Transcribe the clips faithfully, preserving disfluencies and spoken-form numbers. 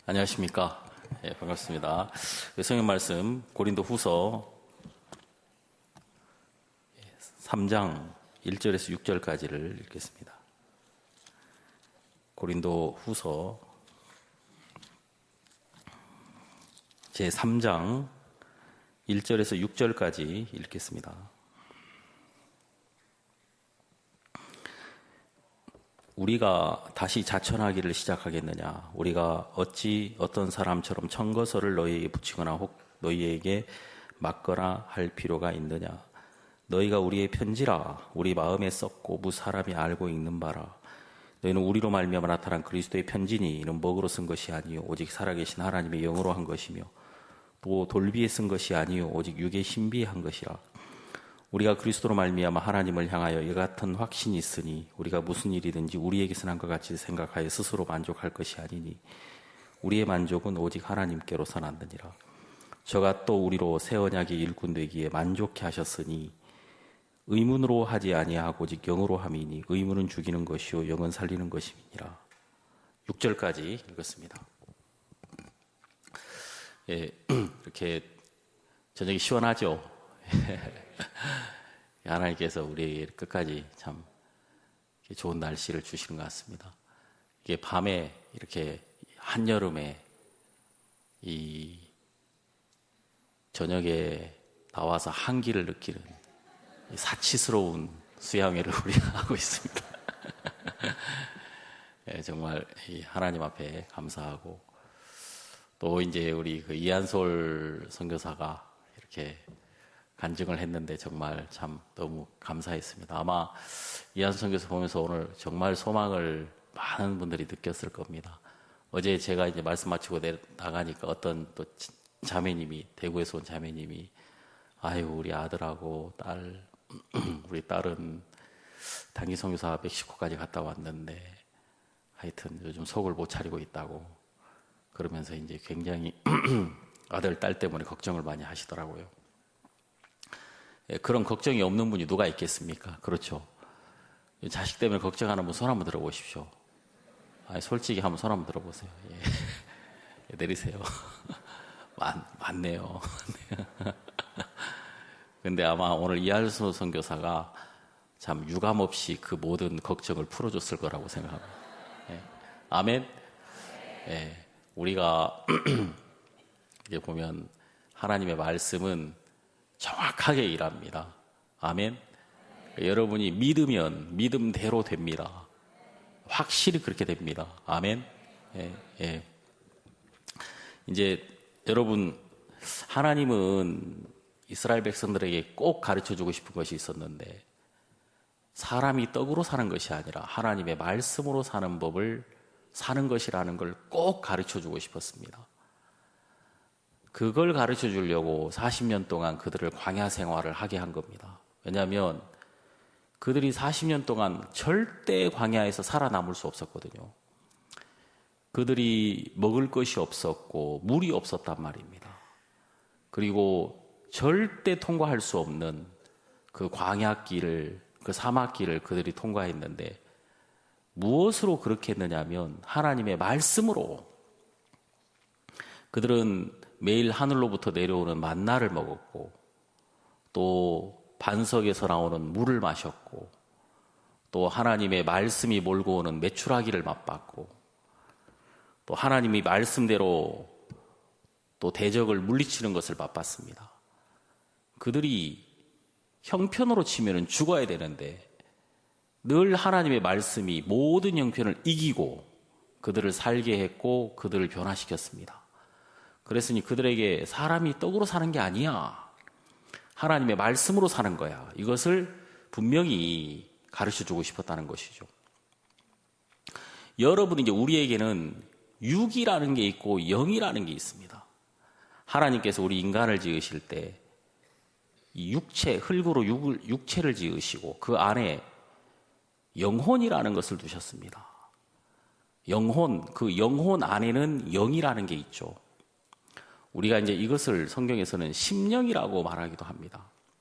안녕하십니까. 예, 반갑습니다. 성경 말씀 고린도 후서 삼 장 일 절에서 육 절까지를 읽겠습니다. 고린도 후서 제삼 장 일 절에서 육 절까지 읽겠습니다. 우리가 다시 자천하기를 시작하겠느냐? 우리가 어찌 어떤 사람처럼 청거서를 너희에게 붙이거나 혹 너희에게 막거나 할 필요가 있느냐? 너희가 우리의 편지라. 우리 마음에 썼고 무 사람이 알고 읽는 바라. 너희는 우리로 말미암아 나타난 그리스도의 편지니 이는 먹으로 쓴 것이 아니요 오직 살아계신 하나님의 영으로 한 것이며 또 돌비에 쓴 것이 아니요 오직 육의 신비에 한 것이라. 우리가 그리스도로 말미암아 하나님을 향하여 이 같은 확신이 있으니 우리가 무슨 일이든지 우리에게서 난 것 같이 생각하여 스스로 만족할 것이 아니니 우리의 만족은 오직 하나님께로서 났느니라. 저가 또 우리로 새 언약의 일꾼 되기에 만족해 하셨으니 의문으로 하지 아니하고 오직 영으로 함이니 의문은 죽이는 것이요 영은 살리는 것임이니라. 육 절까지 읽었습니다. 예, 이렇게 저녁이 시원하죠. 하나님께서 우리에게 끝까지 참 좋은 날씨를 주시는 것 같습니다. 이게 밤에 이렇게 한여름에 이 저녁에 나와서 한기를 느끼는 이 사치스러운 수양회를 우리가 하고 있습니다. 네, 정말 이 하나님 앞에 감사하고 또 이제 우리 그 이한솔 선교사가 이렇게 간증을 했는데 정말 참 너무 감사했습니다. 아마 이한솔 선교사 보면서 오늘 정말 소망을 많은 분들이 느꼈을 겁니다. 어제 제가 이제 말씀 마치고 내, 나가니까 어떤 또 자매님이, 대구에서 온 자매님이 아유 우리 아들하고 딸 우리 딸은 단기 선교사 멕시코까지 갔다 왔는데 하여튼 요즘 속을 못 차리고 있다고 그러면서 이제 굉장히 아들, 딸 때문에 걱정을 많이 하시더라고요. 예, 그런 걱정이 없는 분이 누가 있겠습니까? 그렇죠. 자식 때문에 걱정하는 분 손 한번 들어보십시오. 아니, 솔직히 한번 손 한번 들어보세요. 예. 예, 내리세요. 많, 많네요. 근데 아마 오늘 이한솔 선교사가 참 유감없이 그 모든 걱정을 풀어줬을 거라고 생각합니다. 예. 아멘? 예. 우리가 이제 보면 하나님의 말씀은 정확하게 일합니다. 아멘. 여러분이 믿으면 믿음대로 됩니다. 확실히 그렇게 됩니다. 아멘. 예, 예. 이제 여러분 하나님은 이스라엘 백성들에게 꼭 가르쳐주고 싶은 것이 있었는데 사람이 떡으로 사는 것이 아니라 하나님의 말씀으로 사는 법을 사는 것이라는 걸 꼭 가르쳐주고 싶었습니다. 그걸 가르쳐 주려고 사십 년 동안 그들을 광야 생활을 하게 한 겁니다. 왜냐하면 그들이 사십 년 동안 절대 광야에서 살아남을 수 없었거든요. 그들이 먹을 것이 없었고 물이 없었단 말입니다. 그리고 절대 통과할 수 없는 그 광야길을, 그 사막길을 그들이 통과했는데 무엇으로 그렇게 했느냐면 하나님의 말씀으로. 그들은 매일 하늘로부터 내려오는 만나를 먹었고 또 반석에서 나오는 물을 마셨고 또 하나님의 말씀이 몰고 오는 메추라기를 맛봤고 또 하나님이 말씀대로 또 대적을 물리치는 것을 맛봤습니다. 그들이 형편으로 치면은 죽어야 되는데 늘 하나님의 말씀이 모든 형편을 이기고 그들을 살게 했고 그들을 변화시켰습니다. 그랬으니 그들에게 사람이 떡으로 사는 게 아니야. 하나님의 말씀으로 사는 거야. 이것을 분명히 가르쳐주고 싶었다는 것이죠. 여러분, 이제 우리에게는 육이라는 게 있고 영이라는 게 있습니다. 하나님께서 우리 인간을 지으실 때 이 육체, 흙으로 육을, 육체를 지으시고 그 안에 영혼이라는 것을 두셨습니다. 영혼, 그 영혼 안에는 영이라는 게 있죠. 우리가 이제 이것을 성경에서는 심령이라고 말하기도 합니다.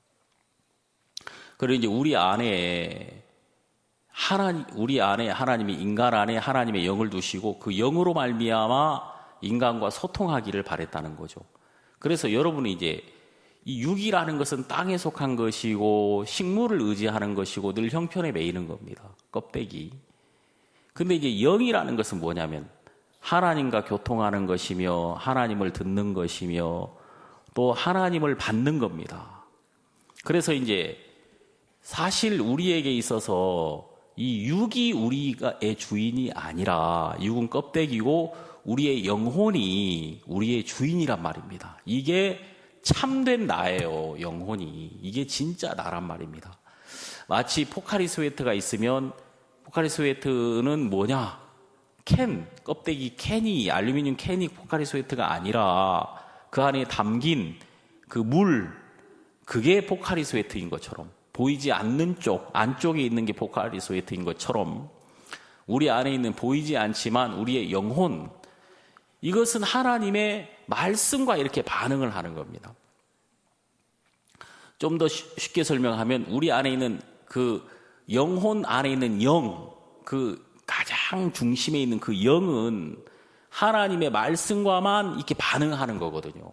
그리고 이제 우리 안에 하나님, 우리 안에 하나님이 인간 안에 하나님의 영을 두시고 그 영으로 말미암아 인간과 소통하기를 바랬다는 거죠. 그래서 여러분이 이제 이 육이라는 것은 땅에 속한 것이고 식물을 의지하는 것이고 늘 형편에 매이는 겁니다. 껍데기. 근데 이제 영이라는 것은 뭐냐면 하나님과 교통하는 것이며 하나님을 듣는 것이며 또 하나님을 받는 겁니다. 그래서 이제 사실 우리에게 있어서 이 육이 우리의 주인이 아니라 육은 껍데기고 우리의 영혼이 우리의 주인이란 말입니다. 이게 참된 나예요. 영혼이. 이게 진짜 나란 말입니다. 마치 포카리 스웨트가 있으면 포카리 스웨트는 뭐냐? 캔, 껍데기 캔이 알루미늄 캔이 포카리 스웨트가 아니라 그 안에 담긴 그 물, 그게 포카리 스웨트인 것처럼 보이지 않는 쪽, 안쪽에 있는 게 포카리 스웨트인 것처럼 우리 안에 있는 보이지 않지만 우리의 영혼, 이것은 하나님의 말씀과 이렇게 반응을 하는 겁니다. 좀 더 쉽게 설명하면 우리 안에 있는 그 영혼 안에 있는 영, 그 가장 중심에 있는 그 영은 하나님의 말씀과만 이렇게 반응하는 거거든요.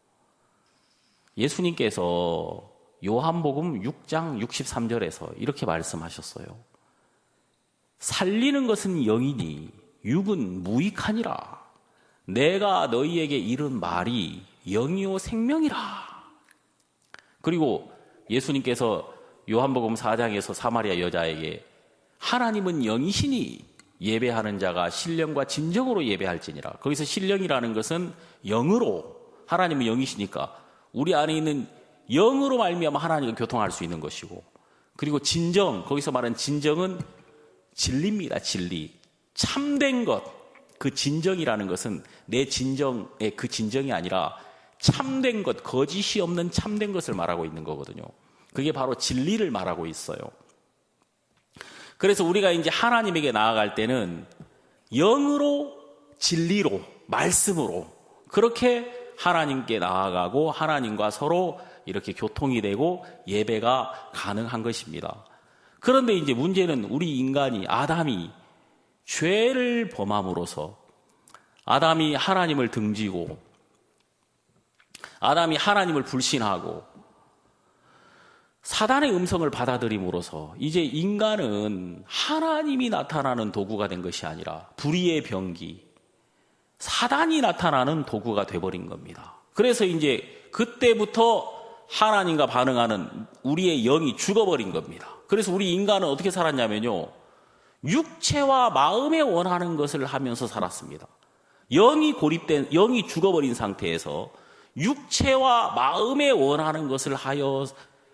예수님께서 요한복음 육 장 육십삼 절에서 이렇게 말씀하셨어요. 살리는 것은 영이니 육은 무익하니라. 내가 너희에게 이른 말이 영이요 생명이라. 그리고 예수님께서 요한복음 사 장에서 사마리아 여자에게 하나님은 영이시니 예배하는 자가 신령과 진정으로 예배할지니라. 거기서 신령이라는 것은 영으로, 하나님은 영이시니까 우리 안에 있는 영으로 말미암아 하나님과 교통할 수 있는 것이고, 그리고 진정, 거기서 말하는 진정은 진리입니다. 진리. 참된 것. 그 진정이라는 것은 내 진정의 그 진정이 아니라 참된 것, 거짓이 없는 참된 것을 말하고 있는 거거든요. 그게 바로 진리를 말하고 있어요. 그래서 우리가 이제 하나님에게 나아갈 때는 영으로, 진리로, 말씀으로 그렇게 하나님께 나아가고 하나님과 서로 이렇게 교통이 되고 예배가 가능한 것입니다. 그런데 이제 문제는 우리 인간이, 아담이 죄를 범함으로써 아담이 하나님을 등지고 아담이 하나님을 불신하고 사단의 음성을 받아들임으로써 이제 인간은 하나님이 나타나는 도구가 된 것이 아니라 불의의 병기, 사단이 나타나는 도구가 돼버린 겁니다. 그래서 이제 그때부터 하나님과 반응하는 우리의 영이 죽어버린 겁니다. 그래서 우리 인간은 어떻게 살았냐면요, 육체와 마음에 원하는 것을 하면서 살았습니다. 영이 고립된, 영이 죽어버린 상태에서 육체와 마음에 원하는 것을 하여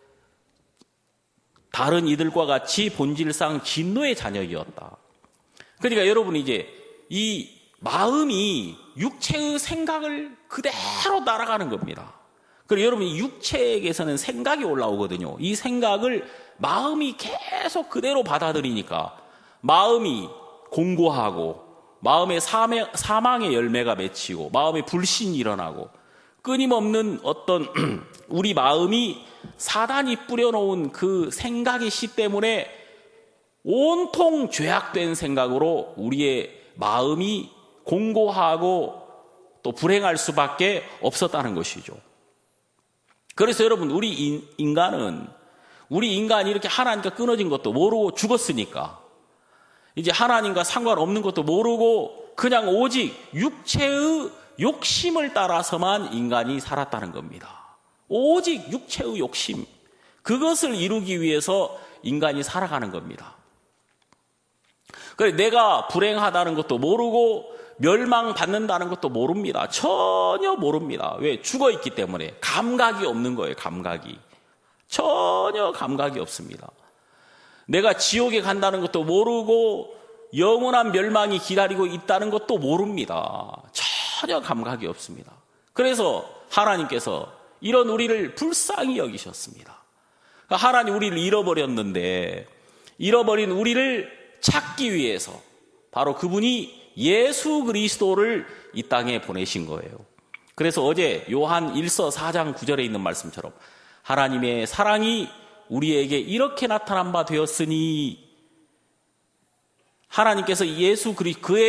다른 이들과 같이 본질상 진노의 자녀이었다. 그러니까 여러분이 이제 이 마음이 육체의 생각을 그대로 따라가는 겁니다. 그리고 여러분이 육체에게서는 생각이 올라오거든요. 이 생각을 마음이 계속 그대로 받아들이니까 마음이 공고하고 마음의 사망의 열매가 맺히고 마음의 불신이 일어나고 끊임없는 어떤 우리 마음이 사단이 뿌려놓은 그 생각의 씨 때문에 온통 죄악된 생각으로 우리의 마음이 공고하고 또 불행할 수밖에 없었다는 것이죠. 그래서 여러분, 우리 인간은, 우리 인간이 이렇게 하나님과 끊어진 것도 모르고 죽었으니까 이제 하나님과 상관없는 것도 모르고 그냥 오직 육체의 욕심을 따라서만 인간이 살았다는 겁니다. 오직 육체의 욕심, 그것을 이루기 위해서 인간이 살아가는 겁니다. 그래, 내가 불행하다는 것도 모르고 멸망받는다는 것도 모릅니다. 전혀 모릅니다. 왜? 죽어있기 때문에. 감각이 없는 거예요. 감각이. 전혀 감각이 없습니다. 내가 지옥에 간다는 것도 모르고 영원한 멸망이 기다리고 있다는 것도 모릅니다. 전혀 감각이 없습니다. 그래서 하나님께서 이런 우리를 불쌍히 여기셨습니다. 하나님 우리를 잃어버렸는데 잃어버린 우리를 찾기 위해서 바로 그분이 예수 그리스도를 이 땅에 보내신 거예요. 그래서 어제 요한 일서 사 장 구 절에 있는 말씀처럼 하나님의 사랑이 우리에게 이렇게 나타난 바 되었으니, 하나님께서 예수 그리 그의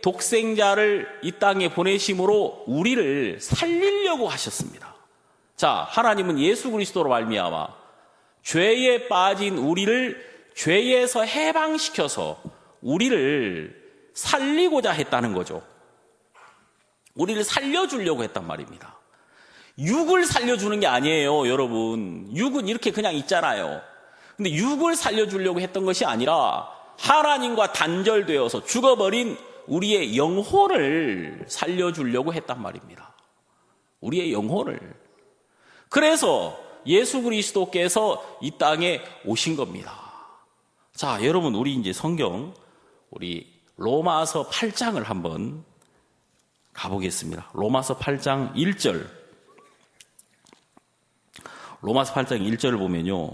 독생자를 이 땅에 보내심으로 우리를 살리려고 하셨습니다. 자, 하나님은 예수 그리스도로 말미암아 죄에 빠진 우리를 죄에서 해방시켜서 우리를 살리고자 했다는 거죠. 우리를 살려주려고 했단 말입니다. 육을 살려주는 게 아니에요, 여러분. 육은 이렇게 그냥 있잖아요. 근데 육을 살려주려고 했던 것이 아니라 하나님과 단절되어서 죽어버린 우리의 영혼을 살려주려고 했단 말입니다. 우리의 영혼을. 그래서 예수 그리스도께서 이 땅에 오신 겁니다. 자, 여러분, 우리 이제 성경, 우리 로마서 팔 장을 한번 가보겠습니다. 로마서 팔 장 일 절. 로마서 팔 장 일 절을 보면요.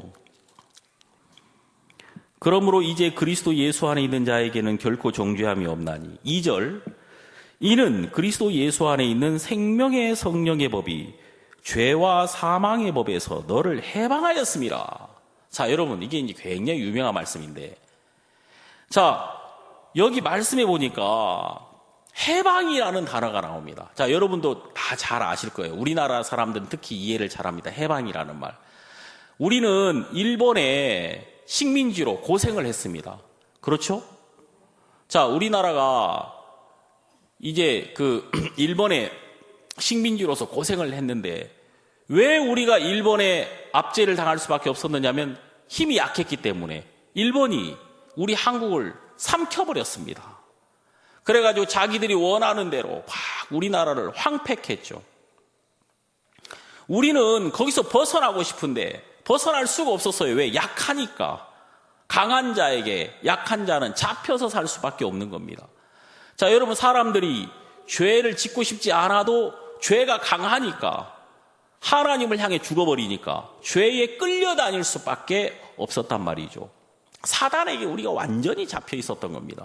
그러므로 이제 그리스도 예수 안에 있는 자에게는 결코 정죄함이 없나니. 이 절. 이는 그리스도 예수 안에 있는 생명의 성령의 법이 죄와 사망의 법에서 너를 해방하였습니다. 자, 여러분, 이게 이제 굉장히 유명한 말씀인데. 자, 여기 말씀해 보니까 해방이라는 단어가 나옵니다. 자, 여러분도 다 잘 아실 거예요. 우리나라 사람들은 특히 이해를 잘합니다. 해방이라는 말. 우리는 일본의 식민지로 고생을 했습니다. 그렇죠? 자, 우리나라가 이제 그 일본의 식민지로서 고생을 했는데 왜 우리가 일본의 압제를 당할 수밖에 없었느냐면 힘이 약했기 때문에 일본이 우리 한국을 삼켜버렸습니다. 그래가지고 자기들이 원하는 대로 막 우리나라를 황폐했죠. 우리는 거기서 벗어나고 싶은데 벗어날 수가 없었어요. 왜? 약하니까. 강한 자에게 약한 자는 잡혀서 살 수밖에 없는 겁니다. 자, 여러분, 사람들이 죄를 짓고 싶지 않아도 죄가 강하니까 하나님을 향해 죽어버리니까 죄에 끌려다닐 수밖에 없었단 말이죠. 사단에게 우리가 완전히 잡혀 있었던 겁니다.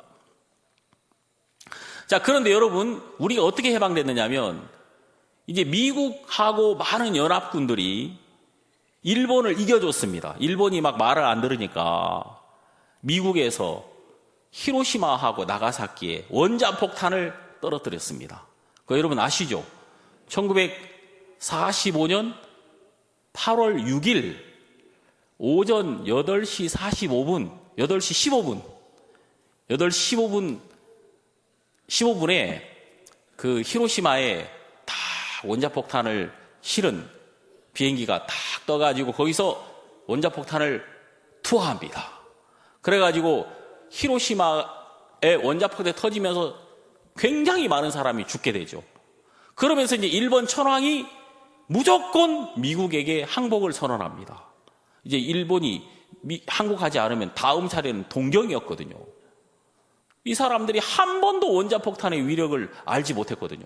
자, 그런데 여러분, 우리가 어떻게 해방됐느냐면 이제 미국하고 많은 연합군들이 일본을 이겨줬습니다. 일본이 막 말을 안 들으니까 미국에서 히로시마하고 나가사키에 원자폭탄을 떨어뜨렸습니다. 그거 여러분 아시죠? 천구백사십오 년 팔월 육 일 오전 여덟 시 사십오 분, 여덟 시 십오 분, 여덟 시 십오 분, 십오 분에 그 히로시마에 다 원자폭탄을 실은 비행기가 딱 떠가지고 거기서 원자폭탄을 투하합니다. 그래가지고 히로시마에 원자폭탄이 터지면서 굉장히 많은 사람이 죽게 되죠. 그러면서 이제 일본 천황이 무조건 미국에게 항복을 선언합니다. 이제 일본이 미, 항복하지 않으면 다음 차례는 동경이었거든요. 이 사람들이 한 번도 원자폭탄의 위력을 알지 못했거든요.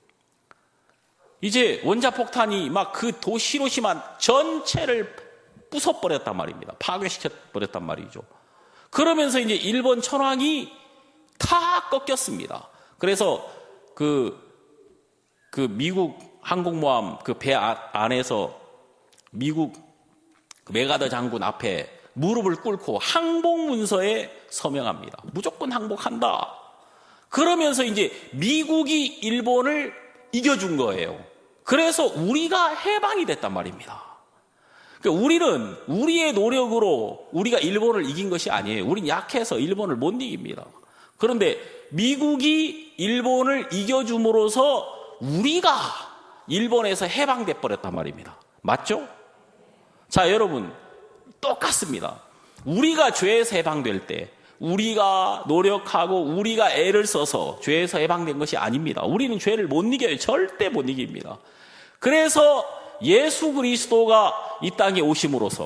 이제 원자폭탄이 막 그 도 히로시마 전체를 부숴버렸단 말입니다. 파괴시켜버렸단 말이죠. 그러면서 이제 일본 천황이 다 꺾였습니다. 그래서 그, 그 미국 항공모함 그 배 안에서 미국 메가더 장군 앞에 무릎을 꿇고 항복 문서에 서명합니다. 무조건 항복한다. 그러면서 이제 미국이 일본을 이겨준 거예요. 그래서 우리가 해방이 됐단 말입니다. 그러니까 우리는 우리의 노력으로 우리가 일본을 이긴 것이 아니에요. 우린 약해서 일본을 못 이깁니다. 그런데 미국이 일본을 이겨줌으로써 우리가 일본에서 해방돼 버렸단 말입니다. 맞죠? 자, 여러분, 똑같습니다. 우리가 죄에서 해방될 때 우리가 노력하고 우리가 애를 써서 죄에서 해방된 것이 아닙니다. 우리는 죄를 못 이겨요. 절대 못 이깁니다. 그래서 예수 그리스도가 이 땅에 오심으로써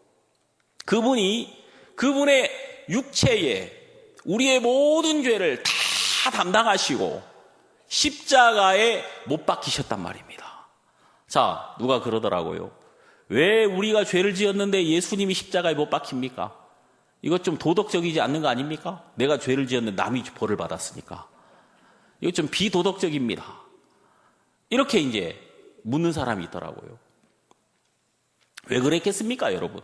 그분이 그분의 육체에 우리의 모든 죄를 다 담당하시고 십자가에 못 박히셨단 말입니다. 자, 누가 그러더라고요. 왜 우리가 죄를 지었는데 예수님이 십자가에 못 박힙니까? 이것 좀 도덕적이지 않는 거 아닙니까? 내가 죄를 지었는데 남이 벌을 받았으니까. 이거 좀 비도덕적입니다. 이렇게 이제 묻는 사람이 있더라고요. 왜 그랬겠습니까, 여러분?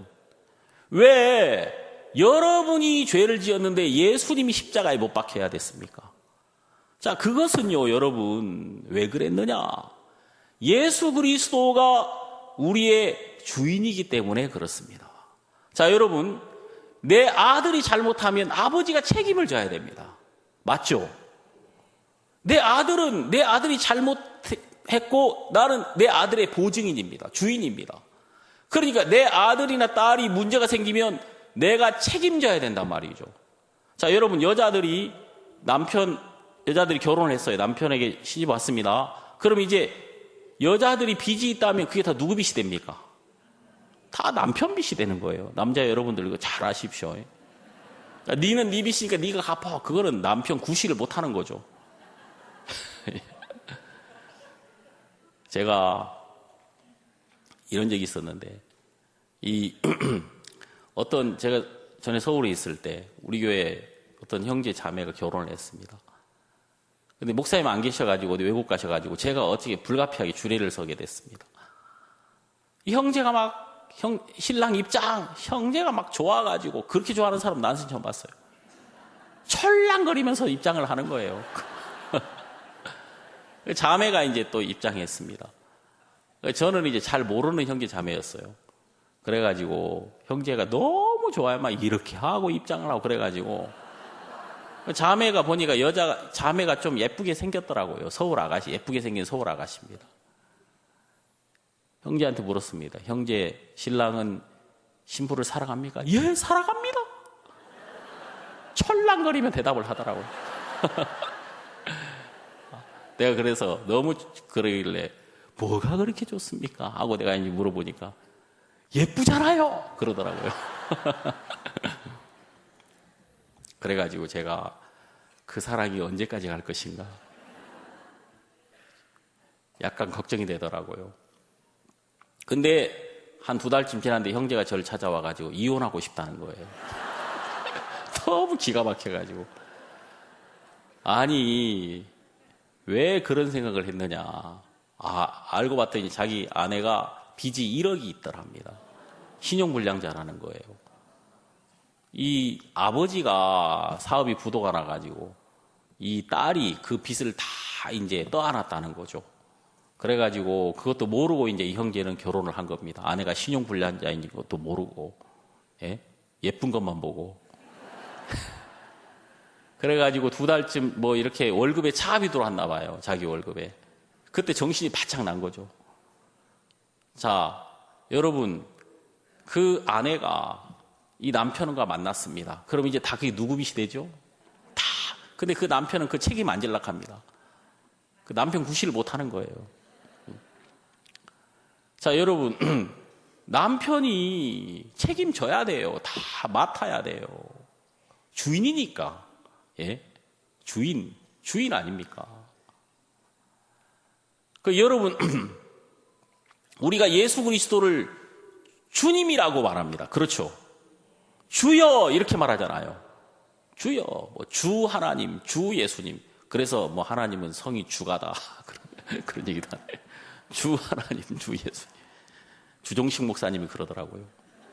왜 여러분이 죄를 지었는데 예수님이 십자가에 못 박혀야 됐습니까? 자, 그것은요, 여러분, 왜 그랬느냐? 예수 그리스도가 우리의 주인이기 때문에 그렇습니다. 자, 여러분, 내 아들이 잘못하면 아버지가 책임을 져야 됩니다. 맞죠? 내 아들은 내 아들이 잘못했고 나는 내 아들의 보증인입니다. 주인입니다. 그러니까 내 아들이나 딸이 문제가 생기면 내가 책임져야 된단 말이죠. 자, 여러분, 여자들이 남편, 여자들이 결혼을 했어요. 남편에게 시집 왔습니다. 그럼 이제 여자들이 빚이 있다면 그게 다 누구 빚이 됩니까? 다 남편 빚이 되는 거예요. 남자 여러분들 이거 잘 아십시오. 그러니까 니는 니 빚이니까 니가 갚아. 그거는 남편 구실을 못 하는 거죠. 제가 이런 적이 있었는데, 이 어떤 제가 전에 서울에 있을 때 우리 교회 어떤 형제 자매가 결혼을 했습니다. 근데 목사님 안 계셔가지고 어디 외국 가셔가지고 제가 어떻게 불가피하게 주례를 서게 됐습니다. 이 형제가 막 형, 신랑 입장, 형제가 막 좋아가지고 그렇게 좋아하는 사람 난생 처음 봤어요. 철랑거리면서 입장을 하는 거예요. 자매가 이제 또 입장했습니다. 저는 이제 잘 모르는 형제 자매였어요. 그래가지고 형제가 너무 좋아요. 막 이렇게 하고 입장을 하고 그래가지고 자매가 보니까 여자가 자매가 좀 예쁘게 생겼더라고요. 서울 아가씨, 예쁘게 생긴 서울 아가씨입니다. 형제한테 물었습니다. 형제, 신랑은 신부를 사랑합니까? 예, 사랑합니다. 철랑거리며 대답을 하더라고요. 내가 그래서 너무 그러길래 뭐가 그렇게 좋습니까? 하고 내가 이제 물어보니까 예쁘잖아요. 그러더라고요. 그래가지고 제가 그 사랑이 언제까지 갈 것인가 약간 걱정이 되더라고요. 근데 한 두 달쯤 지났는데 형제가 저를 찾아와가지고 이혼하고 싶다는 거예요. 너무 기가 막혀가지고. 아니, 왜 그런 생각을 했느냐. 아, 알고 봤더니 자기 아내가 빚이 일억이 있더랍니다. 신용불량자라는 거예요. 이 아버지가 사업이 부도가 나가지고 이 딸이 그 빚을 다 이제 떠안았다는 거죠. 그래가지고 그것도 모르고 이제 이 형제는 결혼을 한 겁니다. 아내가 신용불량자인 것도 모르고, 예? 예쁜 것만 보고. 그래가지고 두 달쯤 뭐 이렇게 월급에 차압이 들어왔나 봐요. 자기 월급에. 그때 정신이 바짝 난 거죠. 자, 여러분, 그 아내가 이 남편과 만났습니다. 그럼 이제 다 그게 누구 빚이 되죠? 다. 근데 그 남편은 그 책임 안 질락 합니다. 그 남편 구실을 못 하는 거예요. 자, 여러분, 남편이 책임져야 돼요. 다 맡아야 돼요. 주인이니까. 예? 주인, 주인 아닙니까? 그 여러분, 우리가 예수 그리스도를 주님이라고 말합니다. 그렇죠? 주여 이렇게 말하잖아요. 주여, 뭐 주 하나님, 주 예수님. 그래서 뭐 하나님은 성이 주가다 그런, 그런 얘기도 하네. 주 하나님, 주 예수님. 주종식 목사님이 그러더라고요.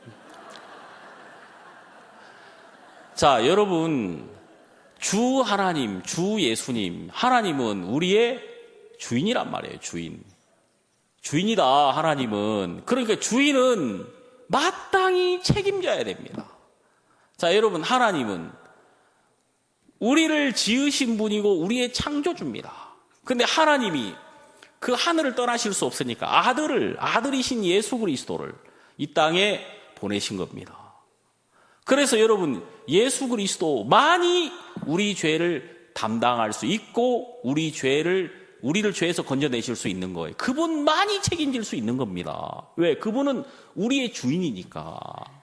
자, 여러분, 주 하나님, 주 예수님, 하나님은 우리의 주인이란 말이에요. 주인. 주인이다, 하나님은. 그러니까 주인은 마땅히 책임져야 됩니다. 자, 여러분, 하나님은 우리를 지으신 분이고 우리의 창조주입니다. 근데 하나님이 그 하늘을 떠나실 수 없으니까 아들을, 아들이신 예수 그리스도를 이 땅에 보내신 겁니다. 그래서 여러분, 예수 그리스도만이 우리 죄를 담당할 수 있고 우리 죄를 우리를 죄에서 건져내실 수 있는 거예요. 그분만이 책임질 수 있는 겁니다. 왜? 그분은 우리의 주인이니까.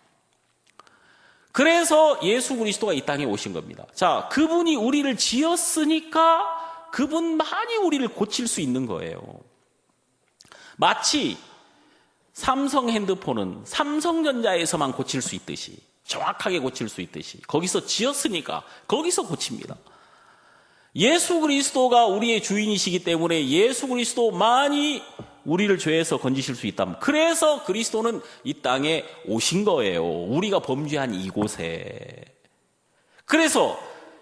그래서 예수 그리스도가 이 땅에 오신 겁니다. 자, 그분이 우리를 지었으니까 그분만이 우리를 고칠 수 있는 거예요. 마치 삼성 핸드폰은 삼성전자에서만 고칠 수 있듯이, 정확하게 고칠 수 있듯이 거기서 지었으니까 거기서 고칩니다. 예수 그리스도가 우리의 주인이시기 때문에 예수 그리스도만이 우리를 죄에서 건지실 수 있다. 그래서 그리스도는 이 땅에 오신 거예요. 우리가 범죄한 이곳에. 그래서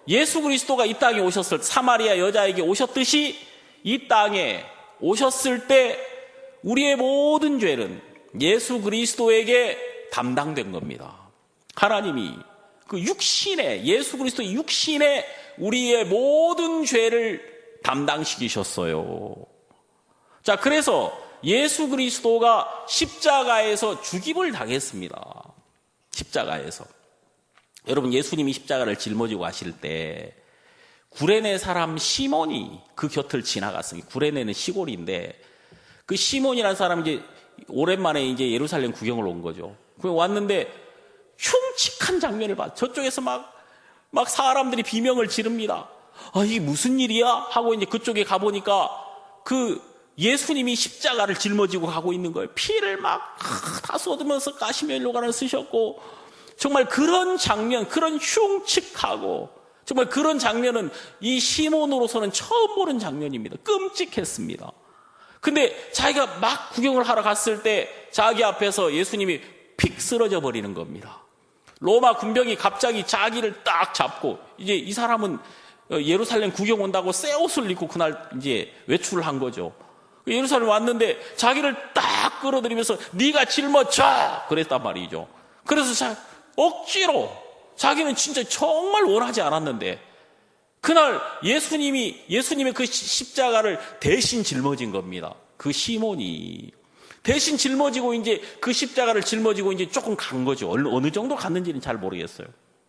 예수 그리스도가 이 땅에 오셨을 때 사마리아 여자에게 오셨듯이 이 땅에 오셨을 때 우리의 모든 죄는 예수 그리스도에게 담당된 겁니다. 하나님이 그 육신에, 예수 그리스도의 육신에 우리의 모든 죄를 담당시키셨어요. 자, 그래서 예수 그리스도가 십자가에서 죽임을 당했습니다. 십자가에서. 여러분, 예수님이 십자가를 짊어지고 가실 때 구레네 사람 시몬이 그 곁을 지나갔습니다. 구레네는 시골인데 그 시몬이라는 사람이 이제 오랜만에 이제 예루살렘 구경을 온 거죠. 그 왔는데 흉측한 장면을 봐. 저쪽에서 막, 막 사람들이 비명을 지릅니다. 아, 이게 무슨 일이야? 하고 이제 그쪽에 가보니까 그 예수님이 십자가를 짊어지고 가고 있는 거예요. 피를 막 다 쏟으면서 가시멜로가를 쓰셨고, 정말 그런 장면, 그런 흉측하고, 정말 그런 장면은 이 시몬으로서는 처음 보는 장면입니다. 끔찍했습니다. 근데 자기가 막 구경을 하러 갔을 때 자기 앞에서 예수님이 픽 쓰러져 버리는 겁니다. 로마 군병이 갑자기 자기를 딱 잡고, 이제 이 사람은 예루살렘 구경 온다고 새 옷을 입고 그날 이제 외출을 한 거죠. 예루살렘 왔는데 자기를 딱 끌어들이면서 네가 짊어져! 그랬단 말이죠. 그래서 자, 억지로, 자기는 진짜 정말 원하지 않았는데 그날 예수님이, 예수님의 그 십자가를 대신 짊어진 겁니다. 그 시몬이 대신 짊어지고 이제 그 십자가를 짊어지고 이제 조금 간 거죠. 어느 정도 갔는지는 잘 모르겠어요.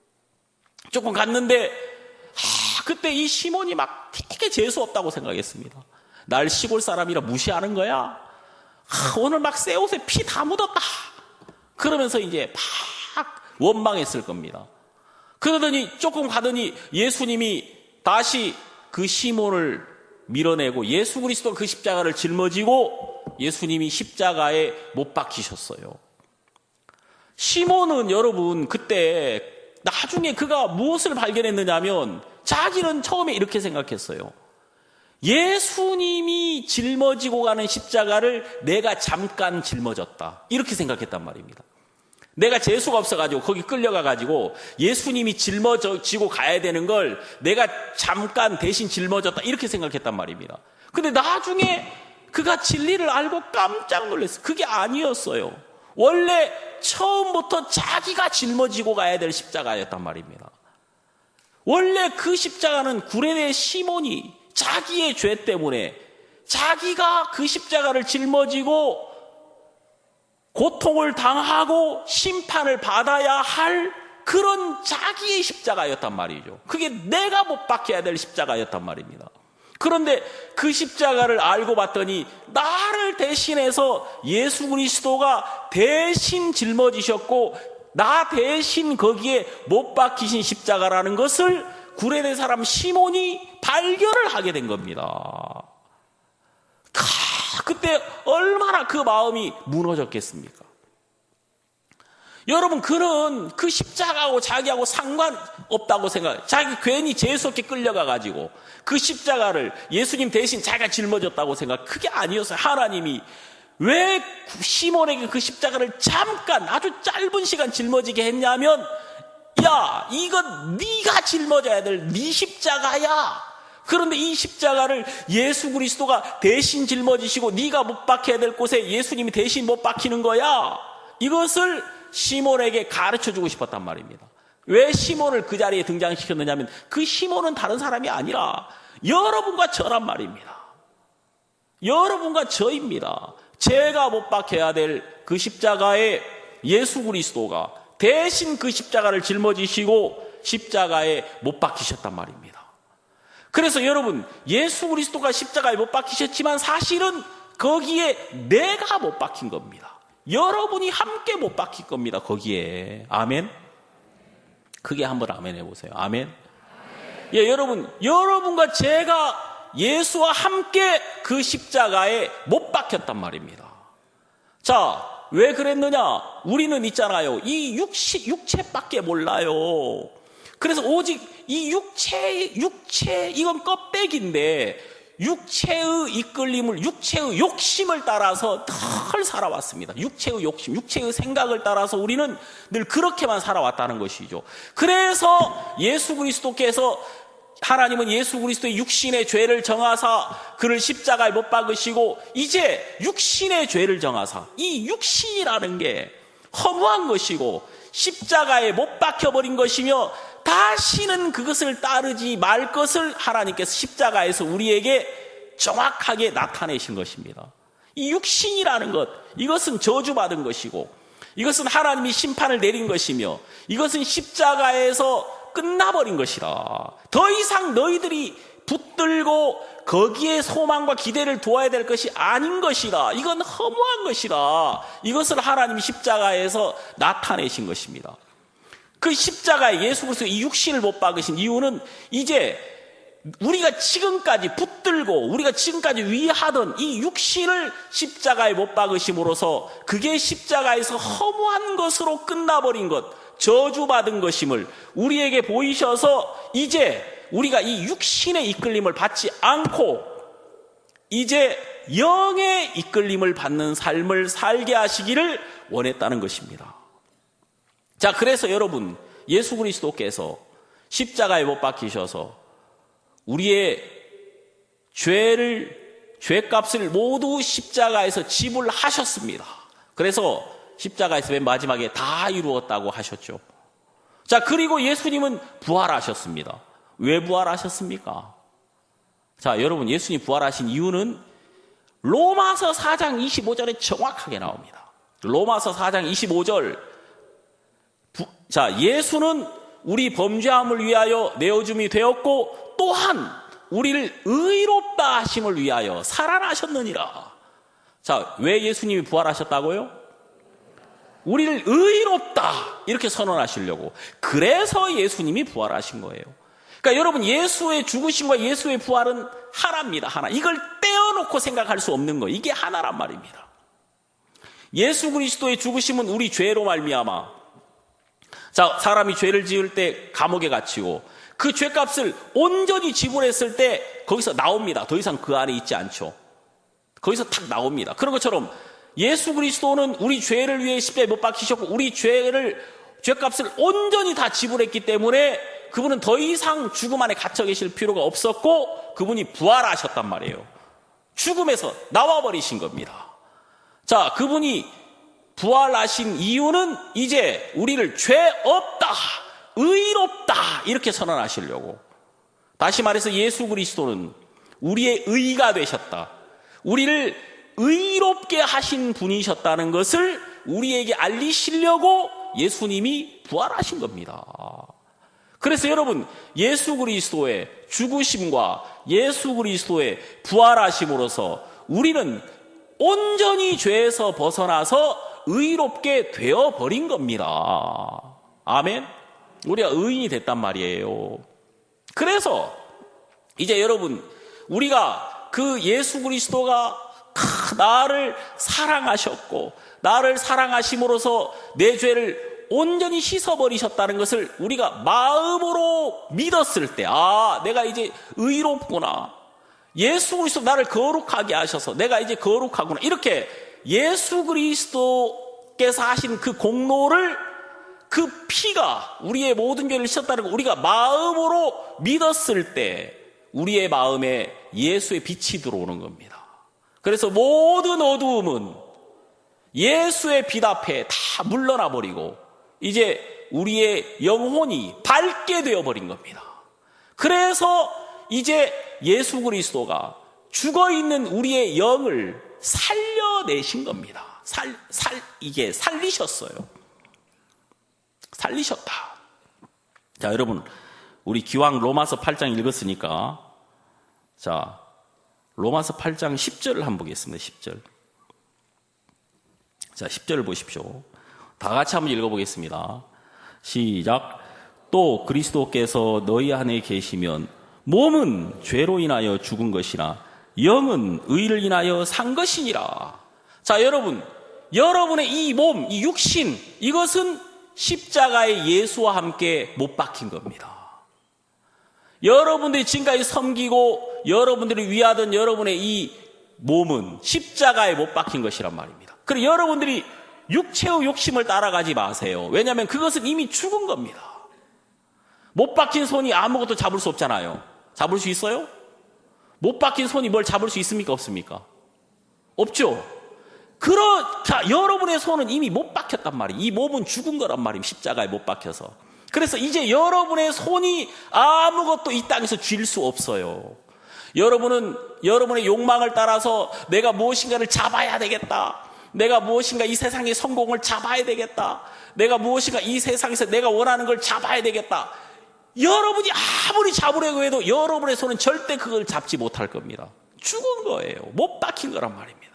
조금 갔는데 아, 그때 이 시몬이 막 되게 재수 없다고 생각했습니다. 날 시골 사람이라 무시하는 거야? 아, 오늘 막 새 옷에 피 다 묻었다. 그러면서 이제 막 원망했을 겁니다. 그러더니 조금 가더니 예수님이 다시 그 시몬을 밀어내고 예수 그리스도 그 십자가를 짊어지고 예수님이 십자가에 못 박히셨어요. 시몬은 여러분 그때 나중에 그가 무엇을 발견했느냐면 자기는 처음에 이렇게 생각했어요. 예수님이 짊어지고 가는 십자가를 내가 잠깐 짊어졌다. 이렇게 생각했단 말입니다. 내가 재수가 없어가지고 거기 끌려가가지고 예수님이 짊어지고 가야 되는 걸 내가 잠깐 대신 짊어졌다. 이렇게 생각했단 말입니다. 근데 나중에 그가 진리를 알고 깜짝 놀랐어요. 그게 아니었어요. 원래 처음부터 자기가 짊어지고 가야 될 십자가였단 말입니다. 원래 그 십자가는 구레네 시몬이 자기의 죄 때문에 자기가 그 십자가를 짊어지고 고통을 당하고 심판을 받아야 할 그런 자기의 십자가였단 말이죠. 그게 내가 못 박혀야 될 십자가였단 말입니다. 그런데 그 십자가를 알고 봤더니 나를 대신해서 예수 그리스도가 대신 짊어지셨고 나 대신 거기에 못 박히신 십자가라는 것을 구레네 사람 시몬이 발견을 하게 된 겁니다. 아, 그때 얼마나 그 마음이 무너졌겠습니까? 여러분, 그는 그 십자가하고 자기하고 상관없다고 생각, 자기 괜히 재수없게 끌려가가지고 그 십자가를 예수님 대신 자기가 짊어졌다고 생각, 그게 아니었어요. 하나님이 왜 시몬에게 그 십자가를 잠깐 아주 짧은 시간 짊어지게 했냐면, 야, 이건 네가 짊어져야 될 네 십자가야. 그런데 이 십자가를 예수 그리스도가 대신 짊어지시고 네가 못 박혀야 될 곳에 예수님이 대신 못 박히는 거야. 이것을 시몬에게 가르쳐주고 싶었단 말입니다. 왜 시몬을 그 자리에 등장시켰느냐 하면 그 시몬은 다른 사람이 아니라 여러분과 저란 말입니다. 여러분과 저입니다. 제가 못 박혀야 될 그 십자가에 예수 그리스도가 대신 그 십자가를 짊어지시고 십자가에 못 박히셨단 말입니다. 그래서 여러분, 예수 그리스도가 십자가에 못 박히셨지만 사실은 거기에 내가 못 박힌 겁니다. 여러분이 함께 못 박힐 겁니다. 거기에. 아멘? 크게 한번 아멘 해보세요. 아멘? 예, 여러분, 여러분과 제가 예수와 함께 그 십자가에 못 박혔단 말입니다. 자, 왜 그랬느냐? 우리는 있잖아요. 이 육체, 육체밖에 몰라요. 그래서 오직 이 육체, 육체, 이건 껍데기인데, 육체의 이끌림을, 육체의 욕심을 따라서 늘 살아왔습니다. 육체의 욕심, 육체의 생각을 따라서 우리는 늘 그렇게만 살아왔다는 것이죠. 그래서 예수 그리스도께서, 하나님은 예수 그리스도의 육신의 죄를 정하사 그를 십자가에 못 박으시고, 이제 육신의 죄를 정하사, 이 육신이라는 게 허무한 것이고 십자가에 못 박혀버린 것이며 다시는 그것을 따르지 말 것을 하나님께서 십자가에서 우리에게 정확하게 나타내신 것입니다. 이 육신이라는 것, 이것은 저주받은 것이고, 이것은 하나님이 심판을 내린 것이며, 이것은 십자가에서 끝나버린 것이라. 더 이상 너희들이 붙들고 거기에 소망과 기대를 두어야 될 것이 아닌 것이라. 이건 허무한 것이라. 이것을 하나님이 십자가에서 나타내신 것입니다. 그 십자가에 예수 그리스도 이 육신을 못 박으신 이유는, 이제 우리가 지금까지 붙들고 우리가 지금까지 위하던 이 육신을 십자가에 못 박으심으로써 그게 십자가에서 허무한 것으로 끝나버린 것, 저주받은 것임을 우리에게 보이셔서, 이제 우리가 이 육신의 이끌림을 받지 않고 이제 영의 이끌림을 받는 삶을 살게 하시기를 원했다는 것입니다. 자, 그래서 여러분, 예수 그리스도께서 십자가에 못 박히셔서 우리의 죄를, 죄값을 모두 십자가에서 지불하셨습니다. 그래서 십자가에서 맨 마지막에 다 이루었다고 하셨죠. 자, 그리고 예수님은 부활하셨습니다. 왜 부활하셨습니까? 자, 여러분, 예수님 부활하신 이유는 로마서 사 장 이십오 절에 정확하게 나옵니다. 로마서 사 장 이십오 절. 부, 자, 예수는 우리 범죄함을 위하여 내어줌이 되었고 또한 우리를 의롭다 하심을 위하여 살아나셨느니라. 자, 왜 예수님이 부활하셨다고요? 우리를 의롭다 이렇게 선언하시려고. 그래서 예수님이 부활하신 거예요. 그러니까 여러분, 예수의 죽으심과 예수의 부활은 하나입니다. 하나. 이걸 떼어놓고 생각할 수 없는 거예요. 이게 하나란 말입니다. 예수 그리스도의 죽으심은 우리 죄로 말미암아, 자, 사람이 죄를 지을 때 감옥에 갇히고 그 죄값을 온전히 지불했을 때 거기서 나옵니다. 더 이상 그 안에 있지 않죠. 거기서 탁 나옵니다. 그런 것처럼 예수 그리스도는 우리 죄를 위해 십자가에 못 박히셨고 우리 죄를, 죄값을 온전히 다 지불했기 때문에 그분은 더 이상 죽음 안에 갇혀 계실 필요가 없었고 그분이 부활하셨단 말이에요. 죽음에서 나와버리신 겁니다. 자, 그분이 부활하신 이유는 이제 우리를 죄 없다, 의롭다 이렇게 선언하시려고. 다시 말해서 예수 그리스도는 우리의 의가 되셨다, 우리를 의롭게 하신 분이셨다는 것을 우리에게 알리시려고 예수님이 부활하신 겁니다. 그래서 여러분, 예수 그리스도의 죽으심과 예수 그리스도의 부활하심으로써 우리는 온전히 죄에서 벗어나서 의롭게 되어버린 겁니다. 아멘? 우리가 의인이 됐단 말이에요. 그래서 이제 여러분, 우리가 그 예수 그리스도가 나를 사랑하셨고 나를 사랑하심으로써 내 죄를 온전히 씻어버리셨다는 것을 우리가 마음으로 믿었을 때, 아, 내가 이제 의롭구나, 예수 그리스도 나를 거룩하게 하셔서 내가 이제 거룩하구나, 이렇게 예수 그리스도께서 하신 그 공로를, 그 피가 우리의 모든 죄를 씻었다는 걸 우리가 마음으로 믿었을 때 우리의 마음에 예수의 빛이 들어오는 겁니다. 그래서 모든 어두움은 예수의 빛 앞에 다 물러나 버리고 이제 우리의 영혼이 밝게 되어버린 겁니다. 그래서 이제 예수 그리스도가 죽어있는 우리의 영을 살려내신 겁니다. 살, 살, 이게 살리셨어요. 살리셨다. 자, 여러분, 우리 기왕 로마서 팔 장 읽었으니까, 자, 로마서 팔 장 십 절을 한번 보겠습니다. 십 절. 자, 십 절을 보십시오. 다 같이 한번 읽어보겠습니다. 시작. 또 그리스도께서 너희 안에 계시면 몸은 죄로 인하여 죽은 것이나 영은 의를 인하여 산 것이니라. 자, 여러분, 여러분의 이 몸, 이 육신, 이것은 십자가의 예수와 함께 못 박힌 겁니다. 여러분들이 지금까지 섬기고 여러분들이 위하던 여러분의 이 몸은 십자가에 못 박힌 것이란 말입니다. 그리고 여러분들이 육체의 욕심을 따라가지 마세요. 왜냐하면 그것은 이미 죽은 겁니다. 못 박힌 손이 아무것도 잡을 수 없잖아요. 잡을 수 있어요? 못 박힌 손이 뭘 잡을 수 있습니까? 없습니까? 없죠. 그렇다. 여러분의 손은 이미 못 박혔단 말이에요. 이 몸은 죽은 거란 말이에요. 십자가에 못 박혀서. 그래서 이제 여러분의 손이 아무것도 이 땅에서 쥘 수 없어요. 여러분은 여러분의 욕망을 따라서 내가 무엇인가를 잡아야 되겠다. 내가 무엇인가 이 세상의 성공을 잡아야 되겠다. 내가 무엇인가 이 세상에서 내가 원하는 걸 잡아야 되겠다. 여러분이 아무리 잡으려고 해도 여러분의 손은 절대 그걸 잡지 못할 겁니다. 죽은 거예요. 못 박힌 거란 말입니다.